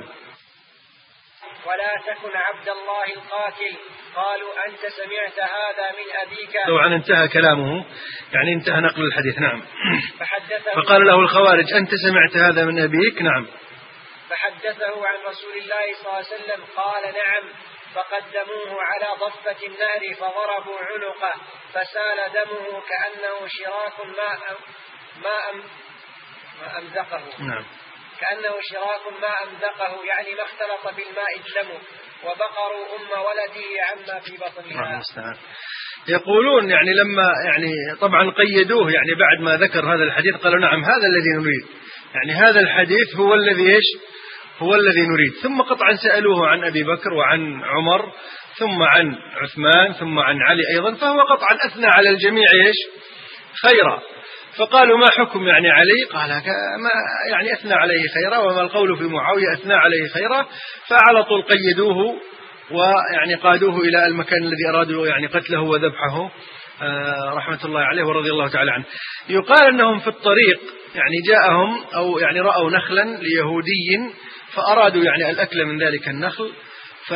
Speaker 1: ولا تكن عبد الله القاتل. قالوا أنت سمعت هذا من أبيك؟
Speaker 2: طبعا انتهى كلامه، يعني انتهى نقل الحديث. نعم. فقال له الخوارج أنت سمعت هذا من أبيك؟ نعم.
Speaker 1: فحدثه عن رسول الله صلى الله عليه وسلم قال نعم. فقدموه على ضفة النهر فضربوا عنقه فسال دمه كأنه شراك ما ما ما أمزقه.
Speaker 2: نعم.
Speaker 1: كأنه شراك ما أمزقه، يعني ما اختلط بالماء دمه، وبقروا أم ولده عما في بطنها.
Speaker 2: يقولون يعني لما يعني طبعا قيدوه، يعني بعد ما ذكر هذا الحديث قالوا نعم هذا الذي نريد، يعني هذا الحديث هو الذي ايش؟ هو الذي نريد. ثم قطعا سألوه عن أبي بكر وعن عمر ثم عن عثمان ثم عن علي أيضا، فهو قطعا أثنى على الجميع ايش؟ خيرا. فقالوا ما حكم يعني علي؟ قال ما يعني أثنى عليه خيرا، وما القول في معاوية أثنى عليه خيرا. فعلى طول قيدوه ويعني قادوه إلى المكان الذي أرادوا يعني قتله وذبحه رحمة الله عليه ورضي الله تعالى عنه. يقال أنهم في الطريق يعني جاءهم أو يعني رأوا نخلا ليهودي فأرادوا يعني الأكل من ذلك النخل، ف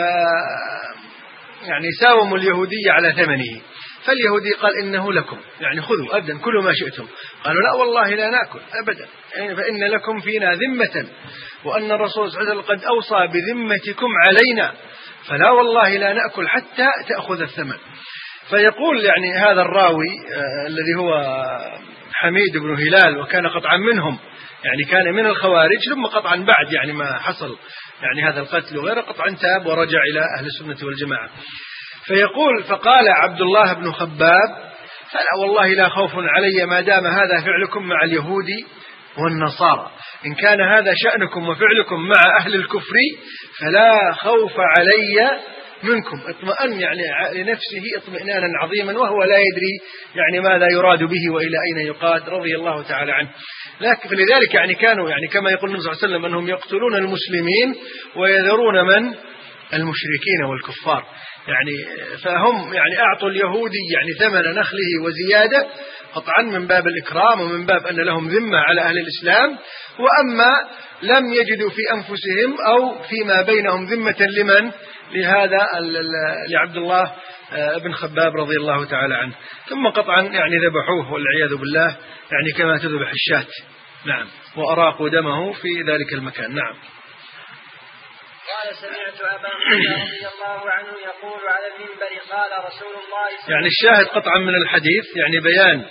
Speaker 2: يعني ساوموا اليهودي على ثمنه، فاليهودي قال إنه لكم، يعني خذوا أبدا كلوا ما شئتم. قالوا لا والله لا نأكل أبدا، يعني فإن لكم فينا ذمة، وأن الرسول صلى الله عليه وسلم قد أوصى بذمتكم علينا، فلا والله لا نأكل حتى تأخذ الثمن. فيقول يعني هذا الراوي آه الذي هو حميد بن هلال، وكان قطعا منهم، يعني كان من الخوارج، ثم قطعا بعد يعني ما حصل يعني هذا القتل وغيره قطعا تاب ورجع إلى أهل السنة والجماعة. فيقول فقال عبد الله بن خباب فلا والله لا خوف علي ما دام هذا فعلكم مع اليهود والنصارى، إن كان هذا شأنكم وفعلكم مع أهل الكفر فلا خوف علي منكم. اطمئن يعني لنفسه اطمئنانا عظيما، وهو لا يدري يعني ماذا يراد به وإلى أين يقاد رضي الله تعالى عنه. لكن لذلك يعني كانوا يعني كما يقول النبي صلى الله عليه وسلم أنهم يقتلون المسلمين ويذرون من؟ المشركين والكفار. يعني فهم يعني أعطوا اليهودي يعني ثمن نخله وزيادة قطعا من باب الإكرام ومن باب أن لهم ذمة على أهل الإسلام، وأما لم يجدوا في أنفسهم أو فيما بينهم ذمة لمن؟ لهذا لعبد الله بن خباب رضي الله تعالى عنه. ثم قطعا يعني ذبحوه والعياذ بالله، يعني كما تذبح الشاة. نعم. وأراقوا دمه في ذلك المكان. نعم.
Speaker 1: قال سمعت أبا موسى رضي الله عنه يقول على المنبر قال رسول الله،
Speaker 2: يعني الشاهد قطعا من الحديث يعني بيان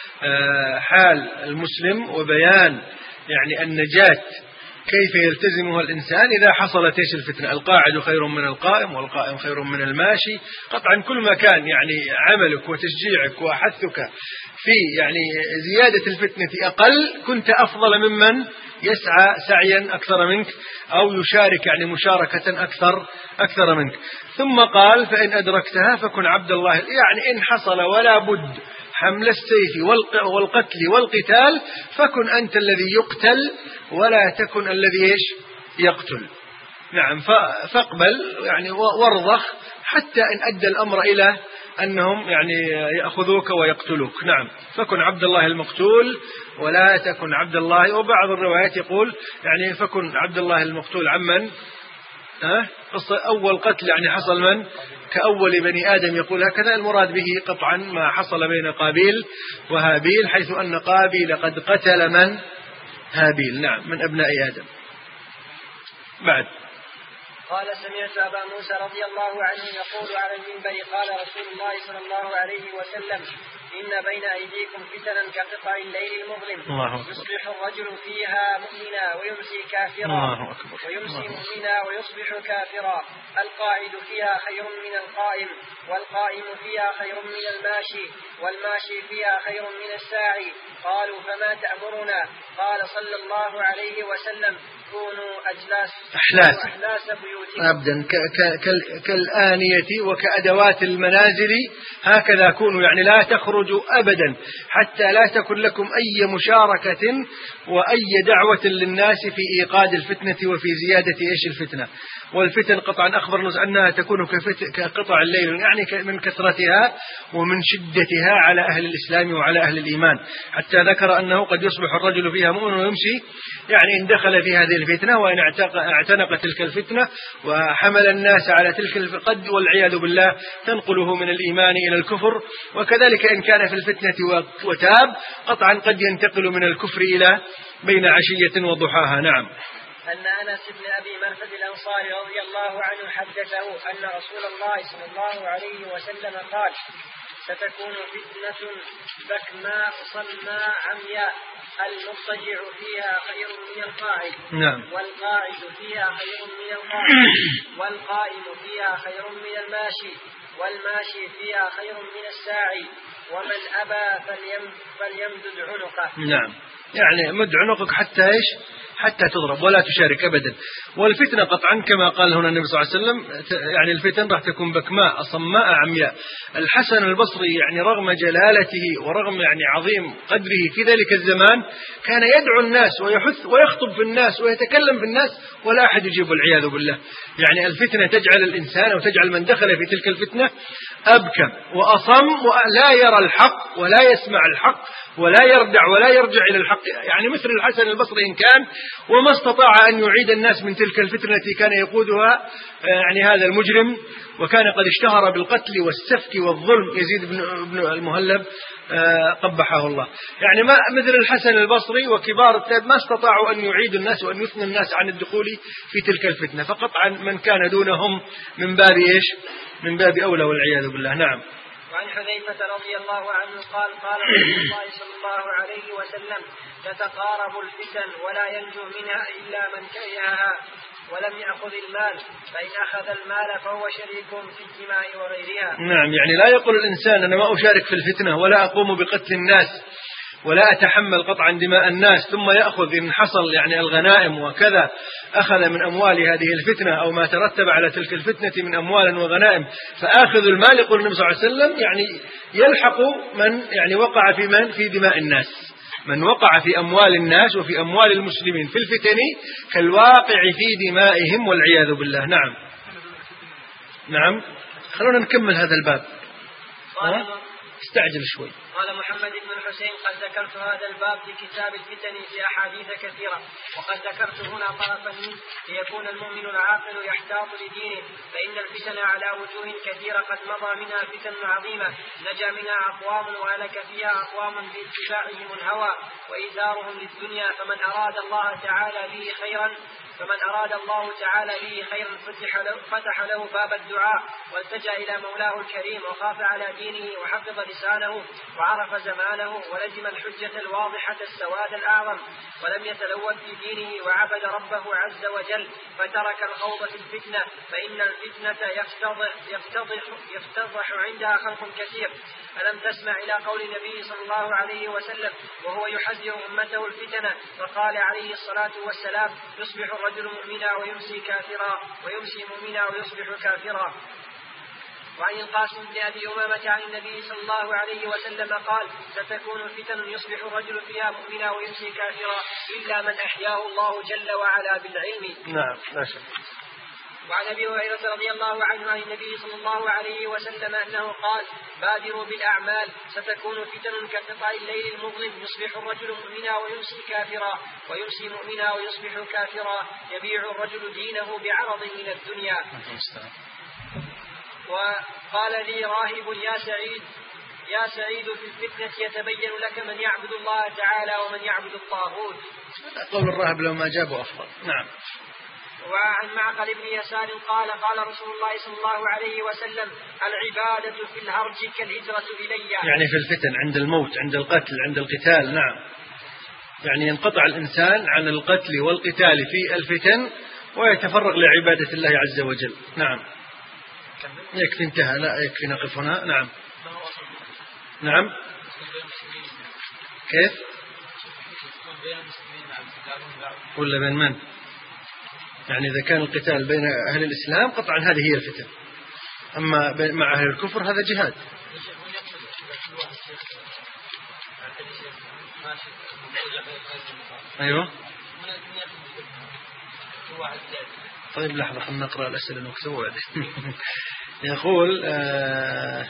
Speaker 2: حال المسلم وبيان يعني النجاة كيف يلتزمها الإنسان إذا حصلت إيش الفتنة. القاعد خير من القائم والقائم خير من الماشي. قطعا كل ما كان يعني عملك وتشجيعك وحثك في يعني زيادة الفتنة أقل، كنت أفضل ممن يسعى سعيا أكثر منك أو يشارك يعني مشاركة أكثر أكثر منك. ثم قال فإن أدركتها فكن عبد الله، يعني إن حصل ولا بد حمل السيف والقتل والقتال فكن أنت الذي يقتل ولا تكن الذي إيش يقتل. نعم. فاقبل يعني وارضخ حتى إن أدى الأمر إلى أنهم يعني يأخذوك ويقتلوك. نعم، فكن عبد الله المقتول ولا تكن عبد الله. وبعض الروايات يقول يعني فكن عبد الله المقتول عمن أه؟ أول قتل يعني حصل من كأول بني آدم، يقول هكذا. المراد به قطعا ما حصل بين قابيل وهابيل، حيث أن قابيل قد قتل من هابيل، نعم، من أبناء آدم. بعد
Speaker 1: قال سمعت أبا موسى رضي الله عنه يقول على المنبر قال رسول الله صلى الله عليه وسلم إن بين أيديكم فتنا كقطع الليل المظلم يصبح الرجل فيها مؤمنا ويمسي كافرا ويمسي مؤمنا ويصبح كافرا، القاعد فيها خير من القائم، والقائم فيها خير من الماشي، والماشي فيها خير من الساعي. قالوا فما تأمرنا؟ قال صلى الله عليه وسلم كونوا أجلاس
Speaker 2: أحلاس,
Speaker 1: أحلاس بيوتكم
Speaker 2: أبدا كالآنية وكأدوات المنازل، هكذا كونوا، يعني لا تخرجوا أبدا حتى لا تكن لكم أي مشاركة وأي دعوة للناس في إيقاد الفتنة وفي زيادة إيش الفتنة. والفتن قطعا أخبر أنها تكون كقطع الليل، يعني من كثرتها ومن شدتها على أهل الإسلام وعلى أهل الإيمان، حتى ذكر أنه قد يصبح الرجل فيها مؤمن ويمسي، يعني إن دخل في هذه الفتنة وإن اعتنق تلك الفتنة وحمل الناس على تلك القد والعياذ بالله تنقله من الإيمان إلى الكفر. وكذلك إن كان في الفتنة وتاب قطعا قد ينتقل من الكفر إلى بين عشية وضحاها. نعم.
Speaker 1: أن أنس بن أبي مرثد الأنصاري رضي الله عنه حدثه أن رسول الله صلى الله عليه وسلم قال ستكون فتنة بكماء صماء عمياء المضطجع فيها خير من القاعد،
Speaker 2: نعم.
Speaker 1: والقاعد فيها خير من القائم، والقائم فيها خير من الماشي، والماشي فيها خير من الساعي، ومن أبى فليم فليمدد عنقه.
Speaker 2: نعم، يعني مد عنقك حتى إيش؟ حتى تضرب ولا تشارك أبدا. والفتنة قطعا كما قال هنا النبي صلى الله عليه وسلم، يعني الفتن راح تكون بكماء صماء عمياء. الحسن البصري يعني رغم جلالته ورغم يعني عظيم قدره في ذلك الزمان كان يدعو الناس ويحث ويخطب في الناس ويتكلم في الناس ولا أحد يجيب، العياذ بالله. يعني الفتنة تجعل الإنسان أو تجعل من دخل في تلك الفتنة أبكم وأصم ولا يرى الحق ولا يسمع الحق ولا يردع ولا يرجع إلى الحق، يعني مثل الحسن البصري إن كان، وما استطاع أن يعيد الناس من تلك الفتنة التي كان يقودها يعني هذا المجرم، وكان قد اشتهر بالقتل والسفك والظلم، يزيد بن المهلب قبحه الله. يعني ما مثل الحسن البصري وكبار التابعين ما استطاعوا أن يعيدوا الناس وأن يثنوا الناس عن الدخول في تلك الفتنة، فقطعا من كان دونهم من باب إيش؟ من باب أولى والعياذ بالله. نعم.
Speaker 1: وعن حذيفة رضي الله عنه قال قال رسول الله صلى الله عليه وسلم تتقارب الفتن ولا ينجو منها إلا من كرهها ولم يأخذ المال، فإن أخذ المال فهو شريك في الدماء وغيرها.
Speaker 2: نعم، يعني لا يقول الإنسان أنا ما أشارك في الفتنة ولا أقوم بقتل الناس ولا أتحمل قطعا دماء الناس، ثم يأخذ إن حصل يعني الغنائم وكذا أخذ من أموال هذه الفتنة أو ما ترتب على تلك الفتنة من أموال وغنائم فآخذ المال. يقول النبي صلى الله عليه وسلم يعني يلحق من يعني وقع في من في دماء الناس، من وقع في أموال الناس وفي أموال المسلمين في الفتن كالواقع في دمائهم والعياذ بالله. نعم. نعم، خلونا نكمل هذا الباب. استعجل شوي.
Speaker 1: قال محمد بن الحسين قد ذكرت هذا الباب في كتاب الفتن في أحاديث كثيرة، وقد ذكرت هنا طرفا منه ليكون المؤمن العاقل يحتاط لدينه، فإن الفتن على وجوه كثيرة قد مضى منها فتن عظيمة نجا منها أقوام وهلك فيها أقوام باتباعهم الهوى وإيثارهم للدنيا، فمن أراد الله تعالى به خيرا فمن أراد الله تعالى به خيرا فتح له, فتح له باب الدعاء والتجأ إلى مولاه الكريم وخاف على دينه وحفظ لسانه وعرف زمانه ولزم الحجة الواضحة السواد الأعظم ولم يتلوث في دينه وعبد ربه عز وجل فترك الخوض في الفتنة، فإن الفتنة يفتضح, يفتضح, يفتضح عندها خلق كثير. ألم تسمع إلى قول النبي صلى الله عليه وسلم وهو يحذر أمته الفتنة فقال عليه الصلاة والسلام يصبح الرجل مؤمنا ويمسي كافرا ويمسي مؤمنا ويصبح كافرا. وعن القاسم بن أبي أمامة عن النبي صلى الله عليه وسلم قال ستكون فتن يصبح الرجل فيها مؤمنا ويمسي كافرا إلا من أحياه الله جل وعلا بالعلم.
Speaker 2: نعم لا شك.
Speaker 1: وعن أبي هريرة رضي الله عنه عن النبي صلى الله عليه وسلم أنه قال: بادروا بالأعمال ستكون فتن كقطع الليل المظلم، يصبح الرجل مؤمنا ويمسي كافرا، ويمسي مؤمنا ويصبح كافرا، يبيع الرجل دينه بعرض من الدنيا. وقال لي راهب: يا سعيد يا سعيد في الفتنة يتبين لك من يعبد الله تعالى ومن يعبد الطاغوت.
Speaker 2: قول الراهب لو ما جابه أفضل. نعم.
Speaker 1: وعن معقل بن يسار قال: قال رسول الله صلى الله عليه وسلم: العبادة في الهرج كالهجرة إلي.
Speaker 2: يعني في الفتن، عند الموت، عند القتل، عند القتال. نعم، يعني ينقطع الإنسان عن القتل والقتال في الفتن ويتفرغ لعبادة الله عز وجل. نعم. يكفي، انتهى، لا يكفي نقف هنا. نعم. نعم. كيف؟ ولا بين من؟ يعني إذا كان القتال بين أهل الإسلام قطعا هذه هي الفتن، أما مع أهل الكفر هذا جهاد. أيوة. طيب لحظة، خلنا نقرأ الأسئلة نكتبوا بعدين. يقول آه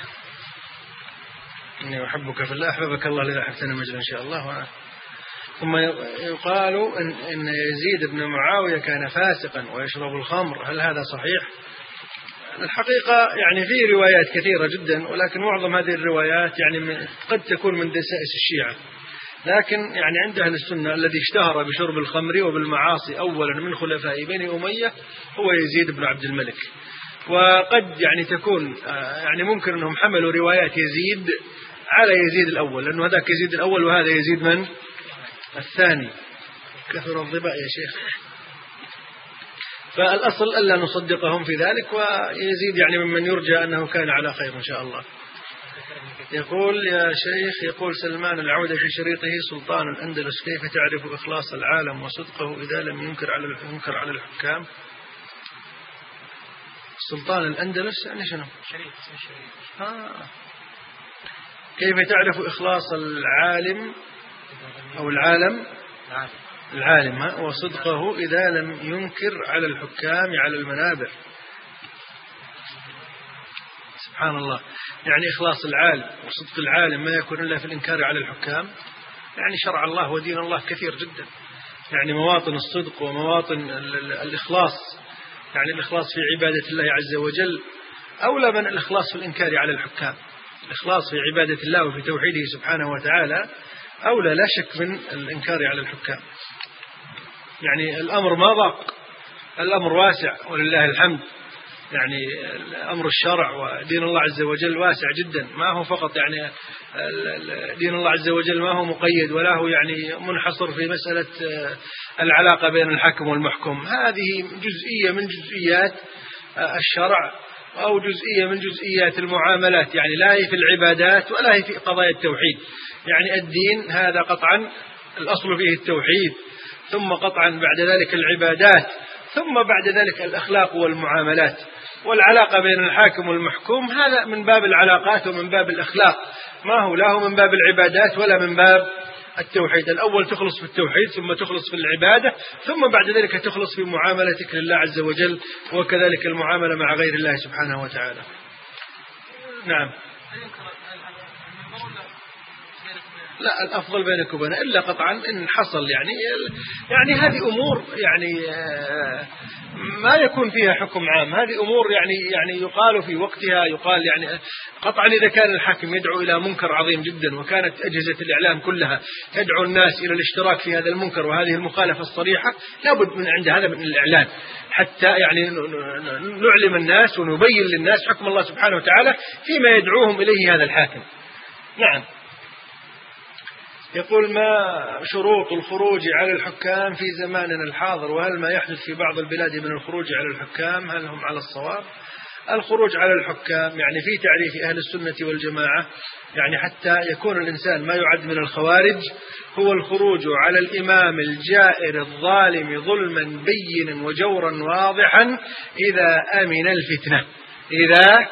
Speaker 2: إني أحبك في الله أحببك الله لذا أحبتنا مجد إن شاء الله. ثم يقال إن, إن يزيد بن معاوية كان فاسقا ويشرب الخمر، هل هذا صحيح؟ الحقيقة يعني في روايات كثيرة جدا، ولكن معظم هذه الروايات يعني قد تكون من دسائس الشيعة، لكن يعني عند أهل السنة الذي اشتهر بشرب الخمر وبالمعاصي أولا من خلفاء بني أمية هو يزيد بن عبد الملك. وقد يعني تكون يعني ممكن أنهم حملوا روايات يزيد على يزيد الأول، لأنه هذاك يزيد الأول وهذا يزيد من الثاني. كثر الضباء يا شيخ. فالأصل ألا نصدقهم في ذلك، ويزيد يعني ممن يرجى أنه كان على خير إن شاء الله. يقول يا شيخ، يقول سلمان العودة في شريطه سلطان الأندلس: كيف تعرف إخلاص العالم وصدقه إذا لم ينكر على ينكر على الحكام؟ سلطان الأندلس يعني شنو؟
Speaker 1: شريط شريط.
Speaker 2: آه. كيف تعرف إخلاص العالم أو العالم العالم وصدقه إذا لم ينكر على الحكام على المنابر؟ سبحان الله. يعني إخلاص العالم وصدق العالم ما يكون إلا في الإنكار على الحكام. يعني شرع الله ودين الله كثير جدا، يعني مواطن الصدق ومواطن الإخلاص، يعني الإخلاص في عبادة الله عز وجل أولى من الإخلاص في الإنكار على الحكام. الإخلاص في عبادة الله وفي توحيده سبحانه وتعالى أولى لا شك من الإنكار على الحكام. يعني الأمر ما ضاق، الأمر واسع ولله الحمد. يعني أمر الشرع ودين الله عز وجل واسع جدا، ما هو فقط يعني دين الله عز وجل ما هو مقيد ولا هو يعني منحصر في مسألة العلاقة بين الحكم والمحكوم. هذه جزئية من جزئيات الشرع أو جزئية من جزئيات المعاملات، يعني لا هي في العبادات ولا هي في قضايا التوحيد. يعني الدين هذا قطعا الأصل فيه التوحيد، ثم قطعا بعد ذلك العبادات، ثم بعد ذلك الأخلاق والمعاملات. والعلاقة بين الحاكم والمحكوم هذا من باب العلاقات ومن باب الأخلاق، ما هو لا هو من باب العبادات ولا من باب التوحيد. الأول تخلص في التوحيد، ثم تخلص في العبادة، ثم بعد ذلك تخلص في معاملتك لله عز وجل، وكذلك المعاملة مع غير الله سبحانه وتعالى. نعم. لا، الأفضل بينك وبينه إلا قطعا إن حصل يعني يعني هذه أمور يعني ما يكون فيها حكم عام. هذه أمور يعني يعني يقال في وقتها، يقال يعني قطعا إذا كان الحاكم يدعو إلى منكر عظيم جدا، وكانت أجهزة الإعلام كلها تدعو الناس إلى الاشتراك في هذا المنكر وهذه المخالفة الصريحة، لابد من عند هذا من الإعلان حتى يعني نعلم الناس ونبين للناس حكم الله سبحانه وتعالى فيما يدعوهم إليه هذا الحاكم. نعم. يقول: ما شروط الخروج على الحكام في زماننا الحاضر، وهل ما يحدث في بعض البلاد من الخروج على الحكام هل هم على الصواب؟ الخروج على الحكام يعني في تعريف أهل السنة والجماعة، يعني حتى يكون الإنسان ما يعد من الخوارج، هو الخروج على الإمام الجائر الظالم ظلما بينا وجورا واضحا إذا أمن الفتنة إذا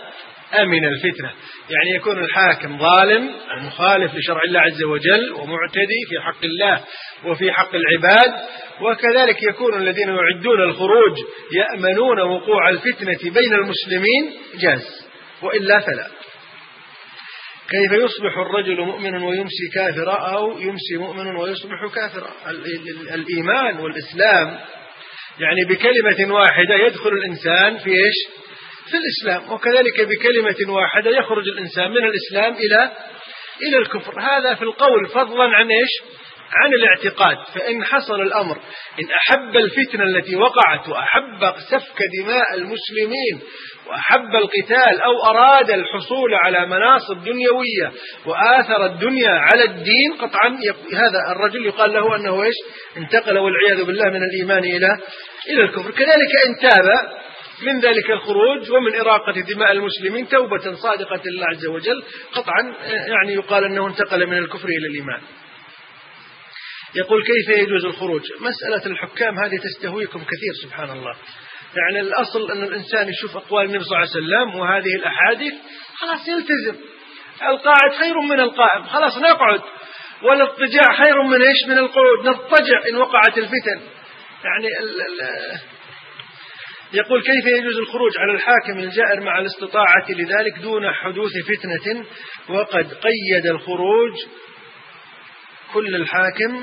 Speaker 2: أمن الفتنة، يعني يكون الحاكم ظالم ومخالف لشرع الله عز وجل ومعتدي في حق الله وفي حق العباد، وكذلك يكون الذين يعدون الخروج يأمنون وقوع الفتنة بين المسلمين جاز، وإلا فلا. كيف يصبح الرجل مؤمنا ويمسي كافرا أو يمسي مؤمنا ويصبح كافرا؟ الإيمان والإسلام يعني بكلمة واحدة يدخل الإنسان في إيش؟ في الإسلام، وكذلك بكلمة واحدة يخرج الإنسان من الإسلام إلى إلى الكفر. هذا في القول فضلا عن إيش؟ عن الاعتقاد. فإن حصل الأمر إن أحب الفتنة التي وقعت وأحب سفك دماء المسلمين وأحب القتال أو أراد الحصول على مناصب دنيوية وآثر الدنيا على الدين، قطعا هذا الرجل يقال له أنه إيش؟ انتقل والعياذ بالله من الإيمان إلى إلى الكفر. كذلك إن تاب من ذلك الخروج ومن إراقة دماء المسلمين توبة صادقة لله عز وجل، قطعا يعني يقال أنه انتقل من الكفر إلى الإيمان. يقول كيف يجوز الخروج؟ مسألة الحكام هذه تستهويكم كثير سبحان الله. يعني الأصل أن الإنسان يشوف أقوال النبي صلى الله عليه وسلم وهذه الأحاديث خلاص يلتزم. القاعد خير من القائم، خلاص نقعد، والاضطجاع خير من إيش؟ من القعود، نضطجع إن وقعت الفتن. يعني ال ال يقول كيف يجوز الخروج على الحاكم الجائر مع الاستطاعة لذلك دون حدوث فتنة وقد قيد الخروج كل الحاكم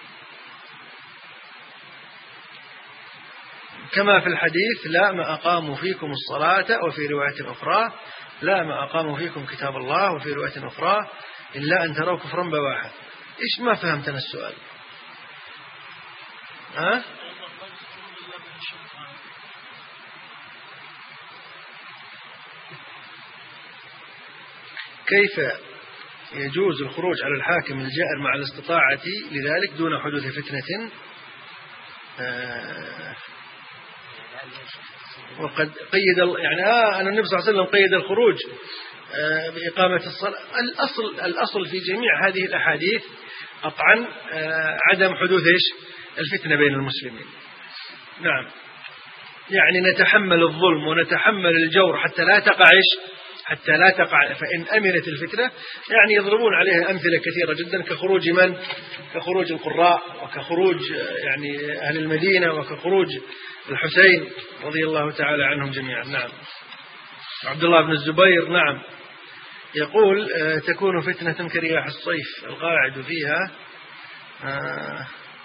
Speaker 2: كما في الحديث لا ما أقاموا فيكم الصلاة، وفي رواية أخرى لا ما أقاموا فيكم كتاب الله، وفي رواية أخرى إلا أن تروا كفرا بواحا. إيش ما فهمتنا السؤال؟ ها؟ كيف يجوز الخروج على الحاكم الجائر مع الاستطاعة لذلك دون حدوث فتنة آه وقد قيد يعني آه أن النبي صلى الله عليه وسلم قيد الخروج آه بإقامة الصلاة. الأصل الأصل في جميع هذه الأحاديث قطعا آه عدم حدوث إيش؟ الفتنة بين المسلمين. نعم، يعني نتحمل الظلم ونتحمل الجور حتى لا تقع إيش؟ حتى لا تقع. فإن أمنت الفتنة يعني يضربون عليها أمثلة كثيرة جدا، كخروج من؟ كخروج القراء، وكخروج يعني أهل المدينة، وكخروج الحسين رضي الله تعالى عنهم جميعا. نعم. عبد الله بن الزبير نعم يقول تكون فتنة كرياح الصيف القاعد فيها آه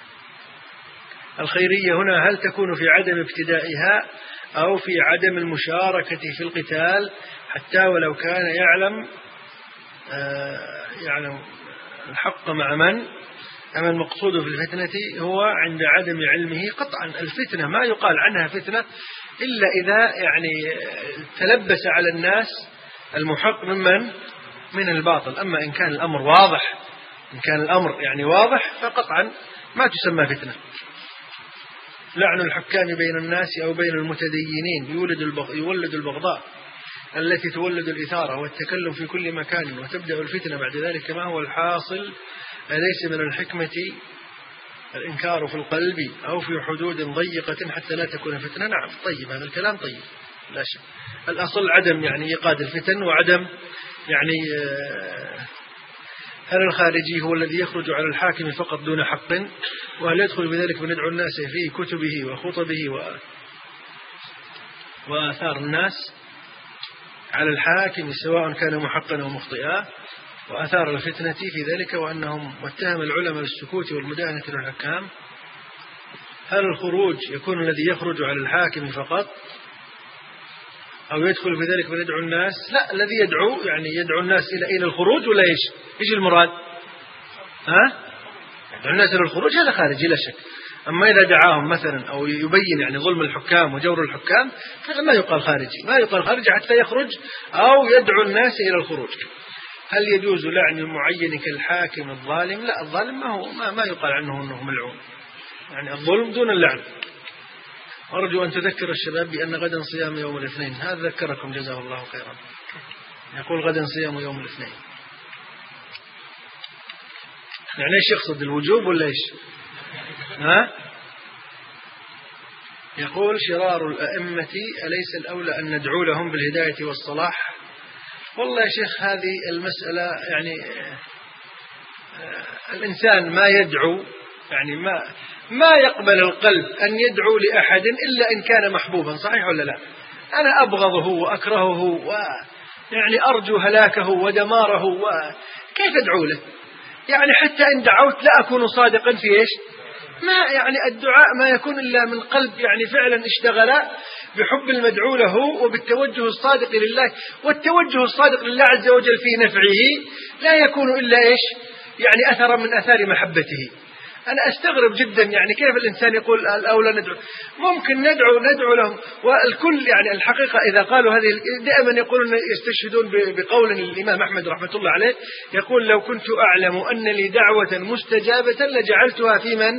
Speaker 2: الخيرية هنا هل تكون في عدم ابتدائها أو في عدم المشاركة في القتال حتى ولو كان يعلم آه يعلم الحق مع من؟ أما المقصود في الفتنة هو عند عدم علمه. قطعا الفتنة ما يقال عنها فتنة إلا إذا يعني تلبس على الناس المحق ممن من الباطل. أما إن كان الأمر واضح إن كان الأمر يعني واضح فقطعا ما تسمى فتنة. لعن الحكام بين الناس أو بين المتدينين يولد البغ... يولد البغضاء التي تولد الإثارة والتكلم في كل مكان وتبدأ الفتنة بعد ذلك كما هو الحاصل. أليس من الحكمة الإنكار في القلب أو في حدود ضيقة حتى لا تكون فتنة؟ نعم طيب، هذا الكلام طيب لا شك. الأصل عدم يعني إيقاد الفتن وعدم يعني هل الخارجي هو الذي يخرج على الحاكم فقط دون حق، وهل يدخل بذلك من يدعو الناس في كتبه وخطبه وآثار الناس على الحاكم سواء كان محقا أو مخطئا، وآثار الفتنة في ذلك، وأنهم واتهم العلماء بالسكوت والمداهنة للحكام؟ هل الخروج يكون الذي يخرج على الحاكم فقط أو يدخل في ذلك من يدعو الناس؟ لا، الذي يدعو يعني يدعو الناس إلى إلى الخروج ولا إيش؟ إيش المراد؟ ها؟ يدعو الناس إلى الخروج هذا خارجي لا شك. أما إذا دعاهم مثلا أو يبين يعني ظلم الحكام وجور الحكام هذا ما يقال خارجي، ما يقال خارجي حتى يخرج أو يدعو الناس إلى الخروج. هل يجوز لعن المعين كالحاكم الظالم؟ لا، الظالم ما هو ما, ما يقال عنه أنه ملعون، يعني الظلم دون اللعن. أرجو أن تذكر الشباب بأن غدا صيام يوم الاثنين. هذا ذكركم جزاه الله خيرا. يقول غدا صيام يوم الاثنين، يعني إيش يقصد؟ الوجوب ولا إيش؟ ها؟ يقول شرار الأئمة أليس الأولى أن ندعو لهم بالهداية والصلاح والله يا شيخ هذه المسألة يعني الإنسان ما يدعو، يعني ما ما يقبل القلب أن يدعو لأحد إلا إن كان محبوبا، صحيح ولا لا؟ أنا أبغضه وأكرهه ويعني أرجو هلاكه ودماره، وكيف أدعو له؟ يعني حتى إن دعوت لا أكون صادقا في إيش؟ ما يعني الدعاء ما يكون إلا من قلب يعني فعلا اشتغل بحب المدعو له وبالتوجه الصادق لله، والتوجه الصادق لله عز وجل في نفعه لا يكون إلا إيش؟ يعني أثر من أثار محبته. أنا أستغرب جدا يعني كيف الإنسان يقول الأولى ندعو، ممكن ندعو ندعو لهم، والكل يعني الحقيقة إذا قالوا هذه دائما يقولون يستشهدون بقول الإمام أحمد رحمة الله عليه، يقول لو كنت أعلم أن لي دعوة مستجابة لجعلتها في من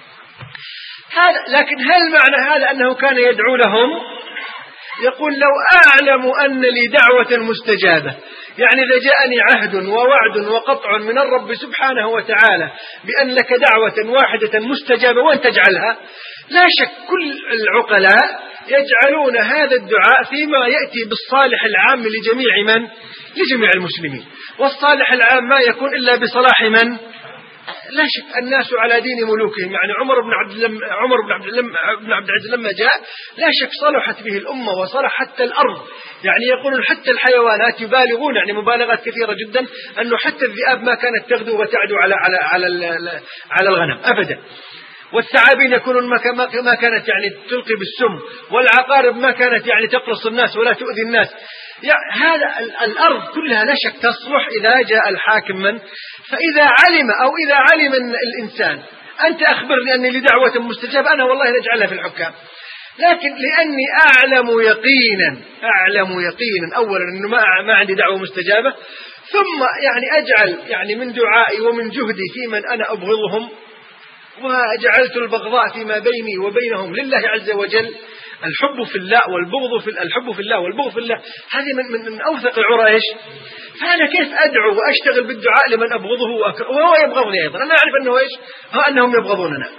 Speaker 2: هذا. لكن هل معنى هذا أنه كان يدعو لهم؟ يقول لو أعلم أن لي دعوة مستجابة، يعني إذا جاءني عهد ووعد وقطع من الرب سبحانه وتعالى بأن لك دعوة واحدة مستجابة وأن تجعلها، لا شك كل العقلاء يجعلون هذا الدعاء فيما يأتي بالصالح العام لجميع من؟ لجميع المسلمين، والصالح العام ما يكون إلا بصلاح من؟ لا شك الناس على دين ملوكهم. يعني عمر بن عبد الم... عمر بن عبد الم... بن عبد العزيز لما جاء لا شك صلحت به الأمة وصلح حتى الأرض، يعني يقولون حتى الحيوانات يبالغون يعني مبالغات كثيرة جدا أنه حتى الذئاب ما كانت تغدو وتعدو على على على على الغنم أبدا، والثعابين يكونون ما كانت يعني تلقي بالسم، والعقارب ما كانت يعني تقرص الناس ولا تؤذي الناس. يعني هذا الأرض كلها لا شك تصلح إذا جاء الحاكم من. فإذا علم أو إذا علم الإنسان أنت أخبرني أني لدعوة مستجابة، أنا والله نجعلها في الحكام، لكن لأني أعلم يقينا أعلم يقينا أولا أنه ما ما عندي دعوة مستجابة، ثم يعني أجعل يعني من دعائي ومن جهدي في من أنا أبغضهم، وجعلت البغضاء فيما بيني وبينهم لله عز وجل. الحب في الله والبغض في الحب في الله والبغض في الله هذه من من, من أوثق العرى إيش؟ فأنا كيف أدعو وأشتغل بالدعاء لمن أبغضه وأكره وهو يبغضني أيضا؟ أنا أعرف أنه إيش؟ ها أنهم يبغضوننا.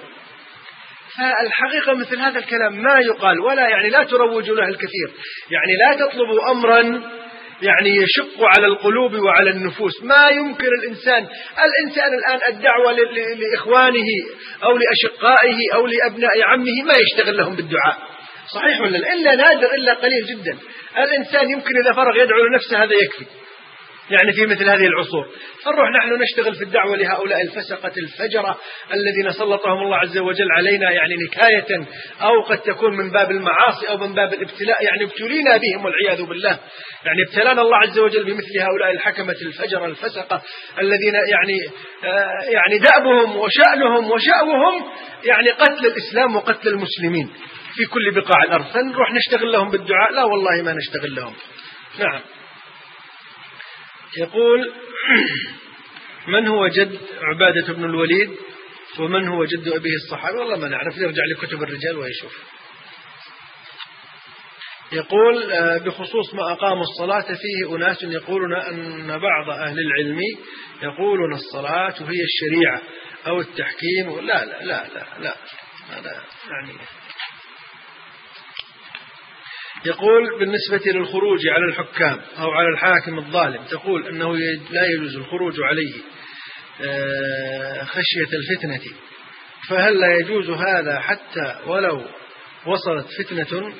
Speaker 2: فالحقيقة مثل هذا الكلام ما يقال، ولا يعني لا تروجوا له الكثير، يعني لا تطلبوا أمرا يعني يشق على القلوب وعلى النفوس. ما يمكن الإنسان الإنسان الآن الدعوة لإخوانه أو لأشقائه أو لأبناء عمه ما يشتغل لهم بالدعاء، صحيح ولا لا؟ إلا نادر إلا قليل جدا. الإنسان يمكن إذا فرغ يدعو لنفسه هذا يكفي، يعني في مثل هذه العصور. فنروح نحن نشتغل في الدعوة لهؤلاء الفسقة الفجرة الذين سلطهم الله عز وجل علينا يعني نكاية، أو قد تكون من باب المعاصي أو من باب الابتلاء، يعني ابتلينا بهم والعياذ بالله. يعني ابتلانا الله عز وجل بمثل هؤلاء الحكمة الفجرة الفسقة الذين يعني آه يعني دأبهم وشأنهم وشأوهم يعني قتل الإسلام وقتل المسلمين في كل بقاع الأرض. فنروح نشتغل لهم بالدعاء؟ لا والله ما نشتغل لهم. نعم. يقول من هو جد عبادة بن الوليد ومن هو جد أبيه الصحابي؟ والله ما نعرف، يرجع لكتب الرجال ويشوف. يقول بخصوص ما أقاموا الصلاة فيه أناس يقولون أن بعض أهل العلم يقولون الصلاة هي الشريعة أو التحكيم. لا لا لا لا لا هذا يعني. يقول بالنسبة للخروج على الحكام أو على الحاكم الظالم، تقول أنه لا يجوز الخروج عليه خشية الفتنة، فهل لا يجوز هذا حتى ولو وصلت فتنة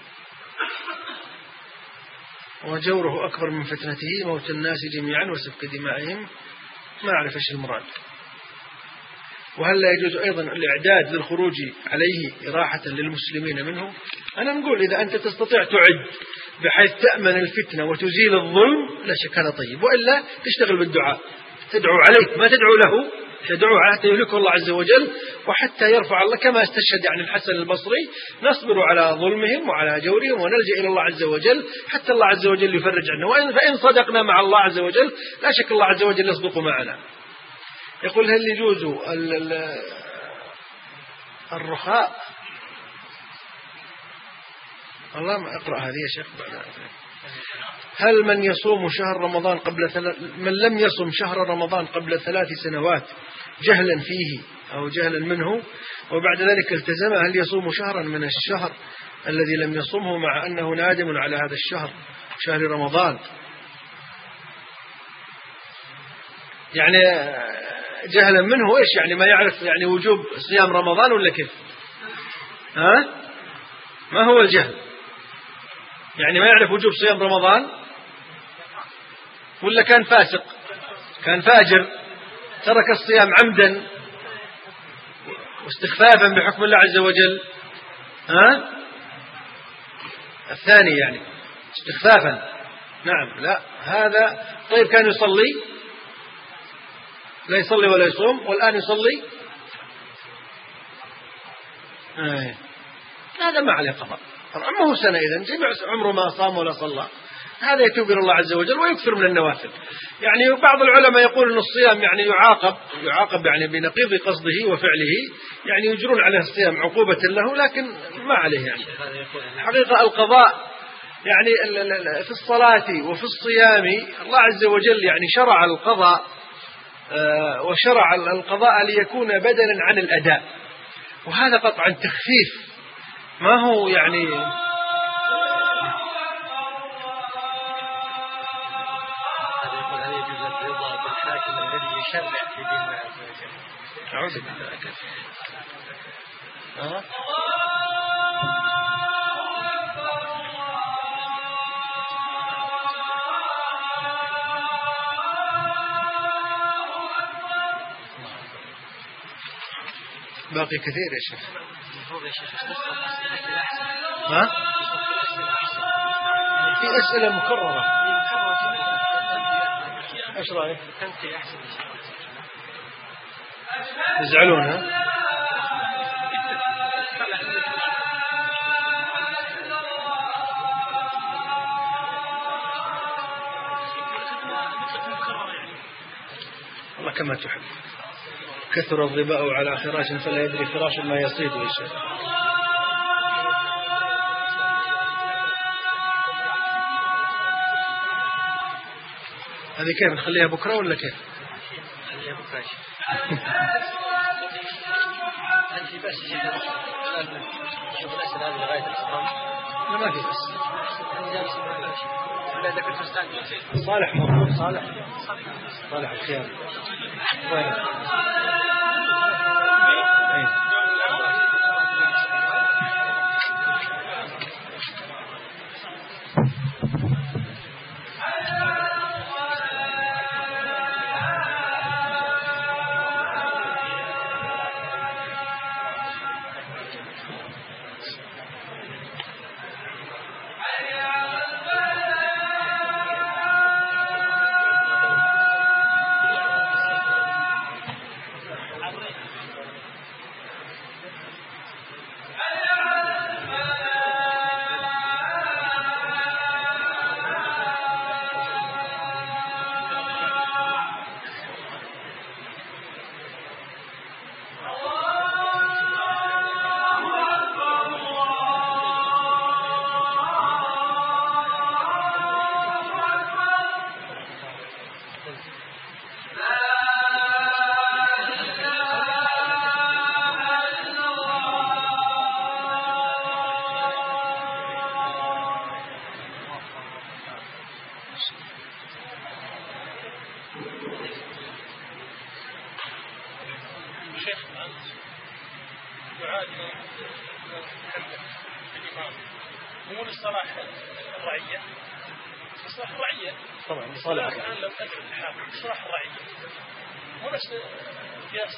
Speaker 2: وجوره أكبر من فتنته موت الناس جميعا وسفك دمائهم؟ ما أعرف إيش المراد. وهل لا يجوز أيضا الإعداد للخروج عليه إراحة للمسلمين منه؟ أنا نقول إذا أنت تستطيع تعد بحيث تأمن الفتنة وتزيل الظلم لا شك هذا طيب، وإلا تشتغل بالدعاء، تدعو عليه ما تدعو له، تدعو حتى يهلكه الله عز وجل وحتى يرفع الله، كما استشهد يعني الحسن البصري: نصبر على ظلمهم وعلى جورهم ونلجأ إلى الله عز وجل حتى الله عز وجل يفرج عنه، وإن فإن صدقنا مع الله عز وجل لا شك الله عز وجل يصدق معنا. يقول هل يجوز الرخاء؟ والله ما أقرأ هذه يا شيخ. هل من يصوم شهر رمضان قبل ثلاث من لم يصم شهر رمضان قبل ثلاث سنوات جهلا فيه أو جهلا منه وبعد ذلك التزم، هل يصوم شهرا من الشهر الذي لم يصمه مع أنه نادم على هذا الشهر شهر رمضان؟ يعني جهلا منه إيش يعني ما يعرف يعني وجوب صيام رمضان ولا كيف؟ ها؟ ما هو الجهل؟ يعني ما يعرف وجوب صيام رمضان ولا كان فاسق كان فاجر ترك الصيام عمدا واستخفافا بحكم الله عز وجل؟ ها؟ الثاني يعني استخفافا. نعم. لا هذا طيب كان يصلي لا يصلي ولا يصوم والآن يصلي آه. هذا ما عليه قضاء أما هو سنة إذن جميع عمره ما صام ولا صلى هذا يتوب إلى الله عز وجل ويكثر من النوافل. يعني بعض العلماء يقول أن الصيام يعني يعاقب يعاقب يعني بنقيض قصده وفعله يعني يجرون عليه الصيام عقوبة له لكن ما عليه يعني حقيقة القضاء يعني في الصلاة وفي الصيام الله عز وجل يعني شرع القضاء وشرع القضاء ليكون بدلا عن الأداء وهذا قطعا تخفيف ما هو يعني
Speaker 1: يشرع في دين الله عز وجل.
Speaker 2: أعوذ بالله. أه؟ باقي كثير يا شيخ. ها؟ في أسئلة مكررة. ايش رايك؟ تزعلونها؟ والله كما تحب. كثر الظباء على فراش فلا يدري فراش ما يصيد يا شيخ. هذه كيف نخليها بكرة ولا كيف؟
Speaker 1: خليها بكرة. أنت بس شوف الأسئلة هذه لغاية الصباح.
Speaker 2: لا ما في بس.
Speaker 1: صالح
Speaker 2: موجود صالح. صالح الخيار. طيب.
Speaker 1: مو للصلاح الرعية الصلاح الرعية
Speaker 2: طبعا لصالح
Speaker 1: الآن لو أدرك الحاكم الصلاح الرعية مو نفس قياس.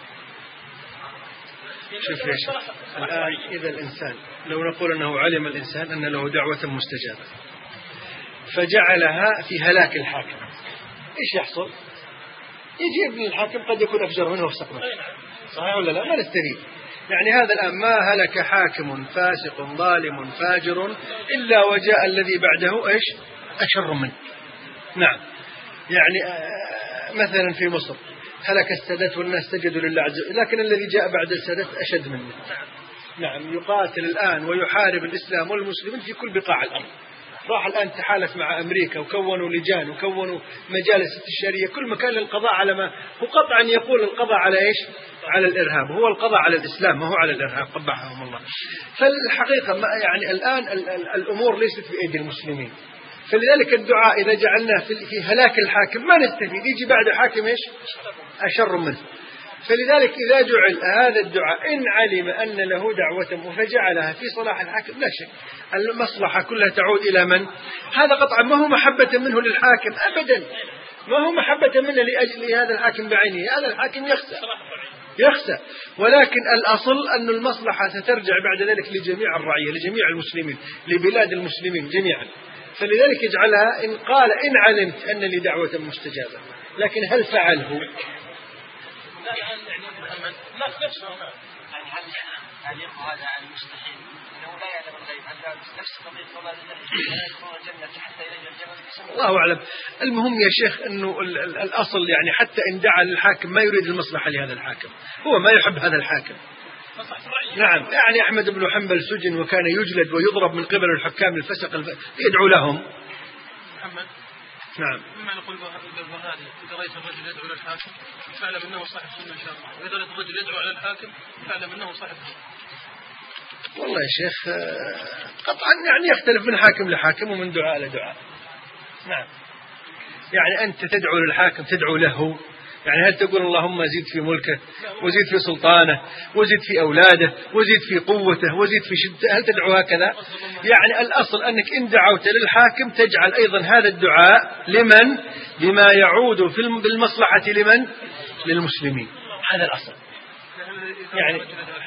Speaker 2: شوف يا شيخ الآن إذا الإنسان لو نقول أنه علم الإنسان أن له دعوة مستجابة فجعلها في هلاك الحاكم إيش يحصل؟ يجي ابن الحاكم قد يكون أفجر منه وفسق منه صحيح ولا لا؟ ما نستفيد. يعني هذا الآن ما هلك حاكم فاسق ظالم فاجر إلا وجاء الذي بعده إيش أشر منه. نعم. يعني مثلا في مصر هلك السادات والناس سجدوا لله عز وجل لكن الذي جاء بعد السادات أشد منه. نعم. يقاتل الآن ويحارب الإسلام والمسلمين في كل بقاع الأرض. راح الآن تحالف مع أمريكا وكونوا لجان وكونوا مجالس استشارية كل مكان للقضاء على ما هو قطعا يقول القضاء على إيش على الإرهاب هو القضاء على الإسلام ما هو على الإرهاب قبحهم الله. فالحقيقة ما يعني الآن الأمور ليست بأيدي المسلمين فلذلك الدعاء إذا جعلناه في هلاك الحاكم ما نستفيد، يجي بعد حاكم إيش أشر منه. فلذلك إذا جعل هذا الدعاء إن علم أن له دعوة فجعلها في صلاح الحاكم لا شك المصلحة كلها تعود إلى من؟ هذا قطعا ما هو محبة منه للحاكم أبدا، ما هو محبة منه لأجل هذا الحاكم بعينه، هذا الحاكم يخسى يخسى ولكن الأصل أن المصلحة سترجع بعد ذلك لجميع الرعية، لجميع المسلمين، لبلاد المسلمين جميعا. فلذلك يجعلها إن قال إن علمت أن لي دعوة مستجابة، لكن هل فعله؟
Speaker 3: لا يعني لا نفسه يعني هل هل يقول هذا عن المستحيل انه لا يعلم الغيب ان نفس قضيه الله لا يدخل الجنه حتى يلج الجبل؟
Speaker 2: الله اعلم. المهم يا شيخ انه الاصل يعني حتى ان دعا للحاكم ما يريد المصلحه لهذا الحاكم، هو ما يحب هذا الحاكم. نعم يعني احمد بن حنبل سجن وكان يجلد ويضرب من قبل الحكام الفسق الف... يدعو لهم.
Speaker 4: محمد
Speaker 2: نعم.
Speaker 4: مما نقول بالبرهاني إذا رأيت الرجل يدعو للحاكم فاعلم أنه صاحب سنة إن شاء الله، وإذا رأيت الرجل يدعو على الحاكم فاعلم أنه صاحب سنة.
Speaker 2: والله يا شيخ قطعا يعني يختلف من حاكم لحاكم ومن دعاء لدعاء. نعم يعني أنت تدعو للحاكم تدعو له، يعني هل تقول اللهم زيد في ملكه وزيد في سلطانه وزيد في أولاده وزيد في قوته وزيد في شدته، هل تدعو هكذا؟ يعني الأصل أنك إن دعوت للحاكم تجعل أيضا هذا الدعاء لمن؟ بما يعود في بالمصلحة لمن؟ للمسلمين. هذا الأصل. يعني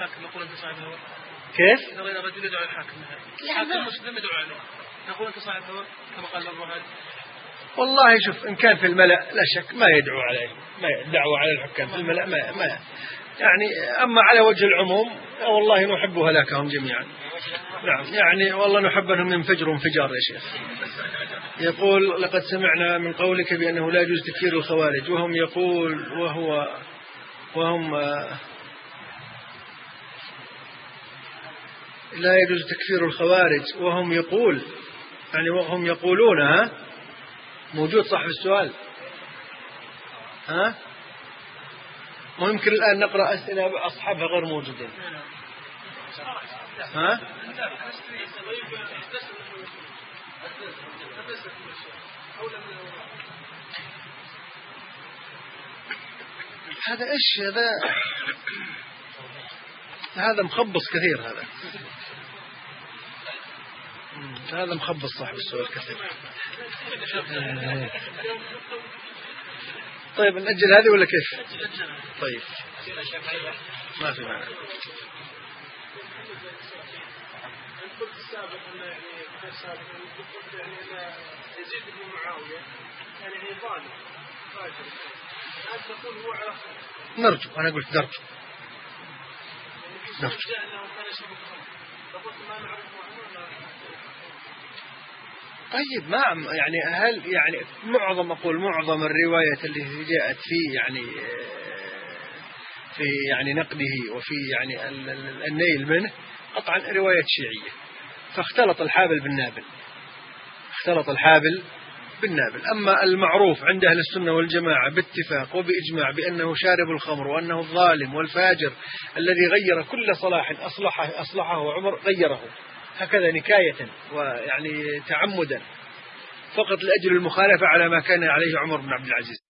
Speaker 2: كيف؟
Speaker 4: إذا رأينا رجل يدعو الحاكم الحاكم مسلم يدعو عليه نقول أنت صاحب هوى كما قال البرهاني.
Speaker 2: والله شوف إن كان في الملأ لا شك ما يدعو عليه، ما يدعو على الحكام في الملأ ما, ما يعني. أما على وجه العموم والله نحب هلاكهم جميعا. نعم يعني والله نحب أنهم ينفجروا انفجار يا شيخ. يقول لقد سمعنا من قولك بأنه لا يجوز تكفير الخوارج وهم يقول وهو وهم لا يجوز تكفير الخوارج وهم يقول يعني وهم يقولون ها موجود صاحب السؤال ها ويمكن الآن نقرأ أسئلة أصحابها غير موجودين ها هذا إيش هذا هذا مخبص كثير هذا هذا مخبص صاحب السؤال كثير. طيب نأجل هذه ولا كيف؟ طيب ما في معنى.
Speaker 4: قلت السابق أن يعني السابق يعني أن يزيد بن معاوية يعني هي ظالم فاجر، هل تقول هو على خير؟
Speaker 2: نرجو أنا قلت نرجو نرجو طيب ما يعني هل يعني معظم أقول معظم الروايات اللي جاءت في يعني في يعني نقده وفي يعني النيل منه قطعا روايات شيعية، فاختلط الحابل بالنابل اختلط الحابل بالنابل. أما المعروف عند أهل السنة والجماعة باتفاق وبإجماع بأنه شارب الخمر وأنه الظالم والفاجر الذي غير كل صلاح أصلحه, أصلحه عمر غيره هكذا نكاية ويعني تعمدا فقط لأجل المخالفة على ما كان عليه عمر بن عبد العزيز.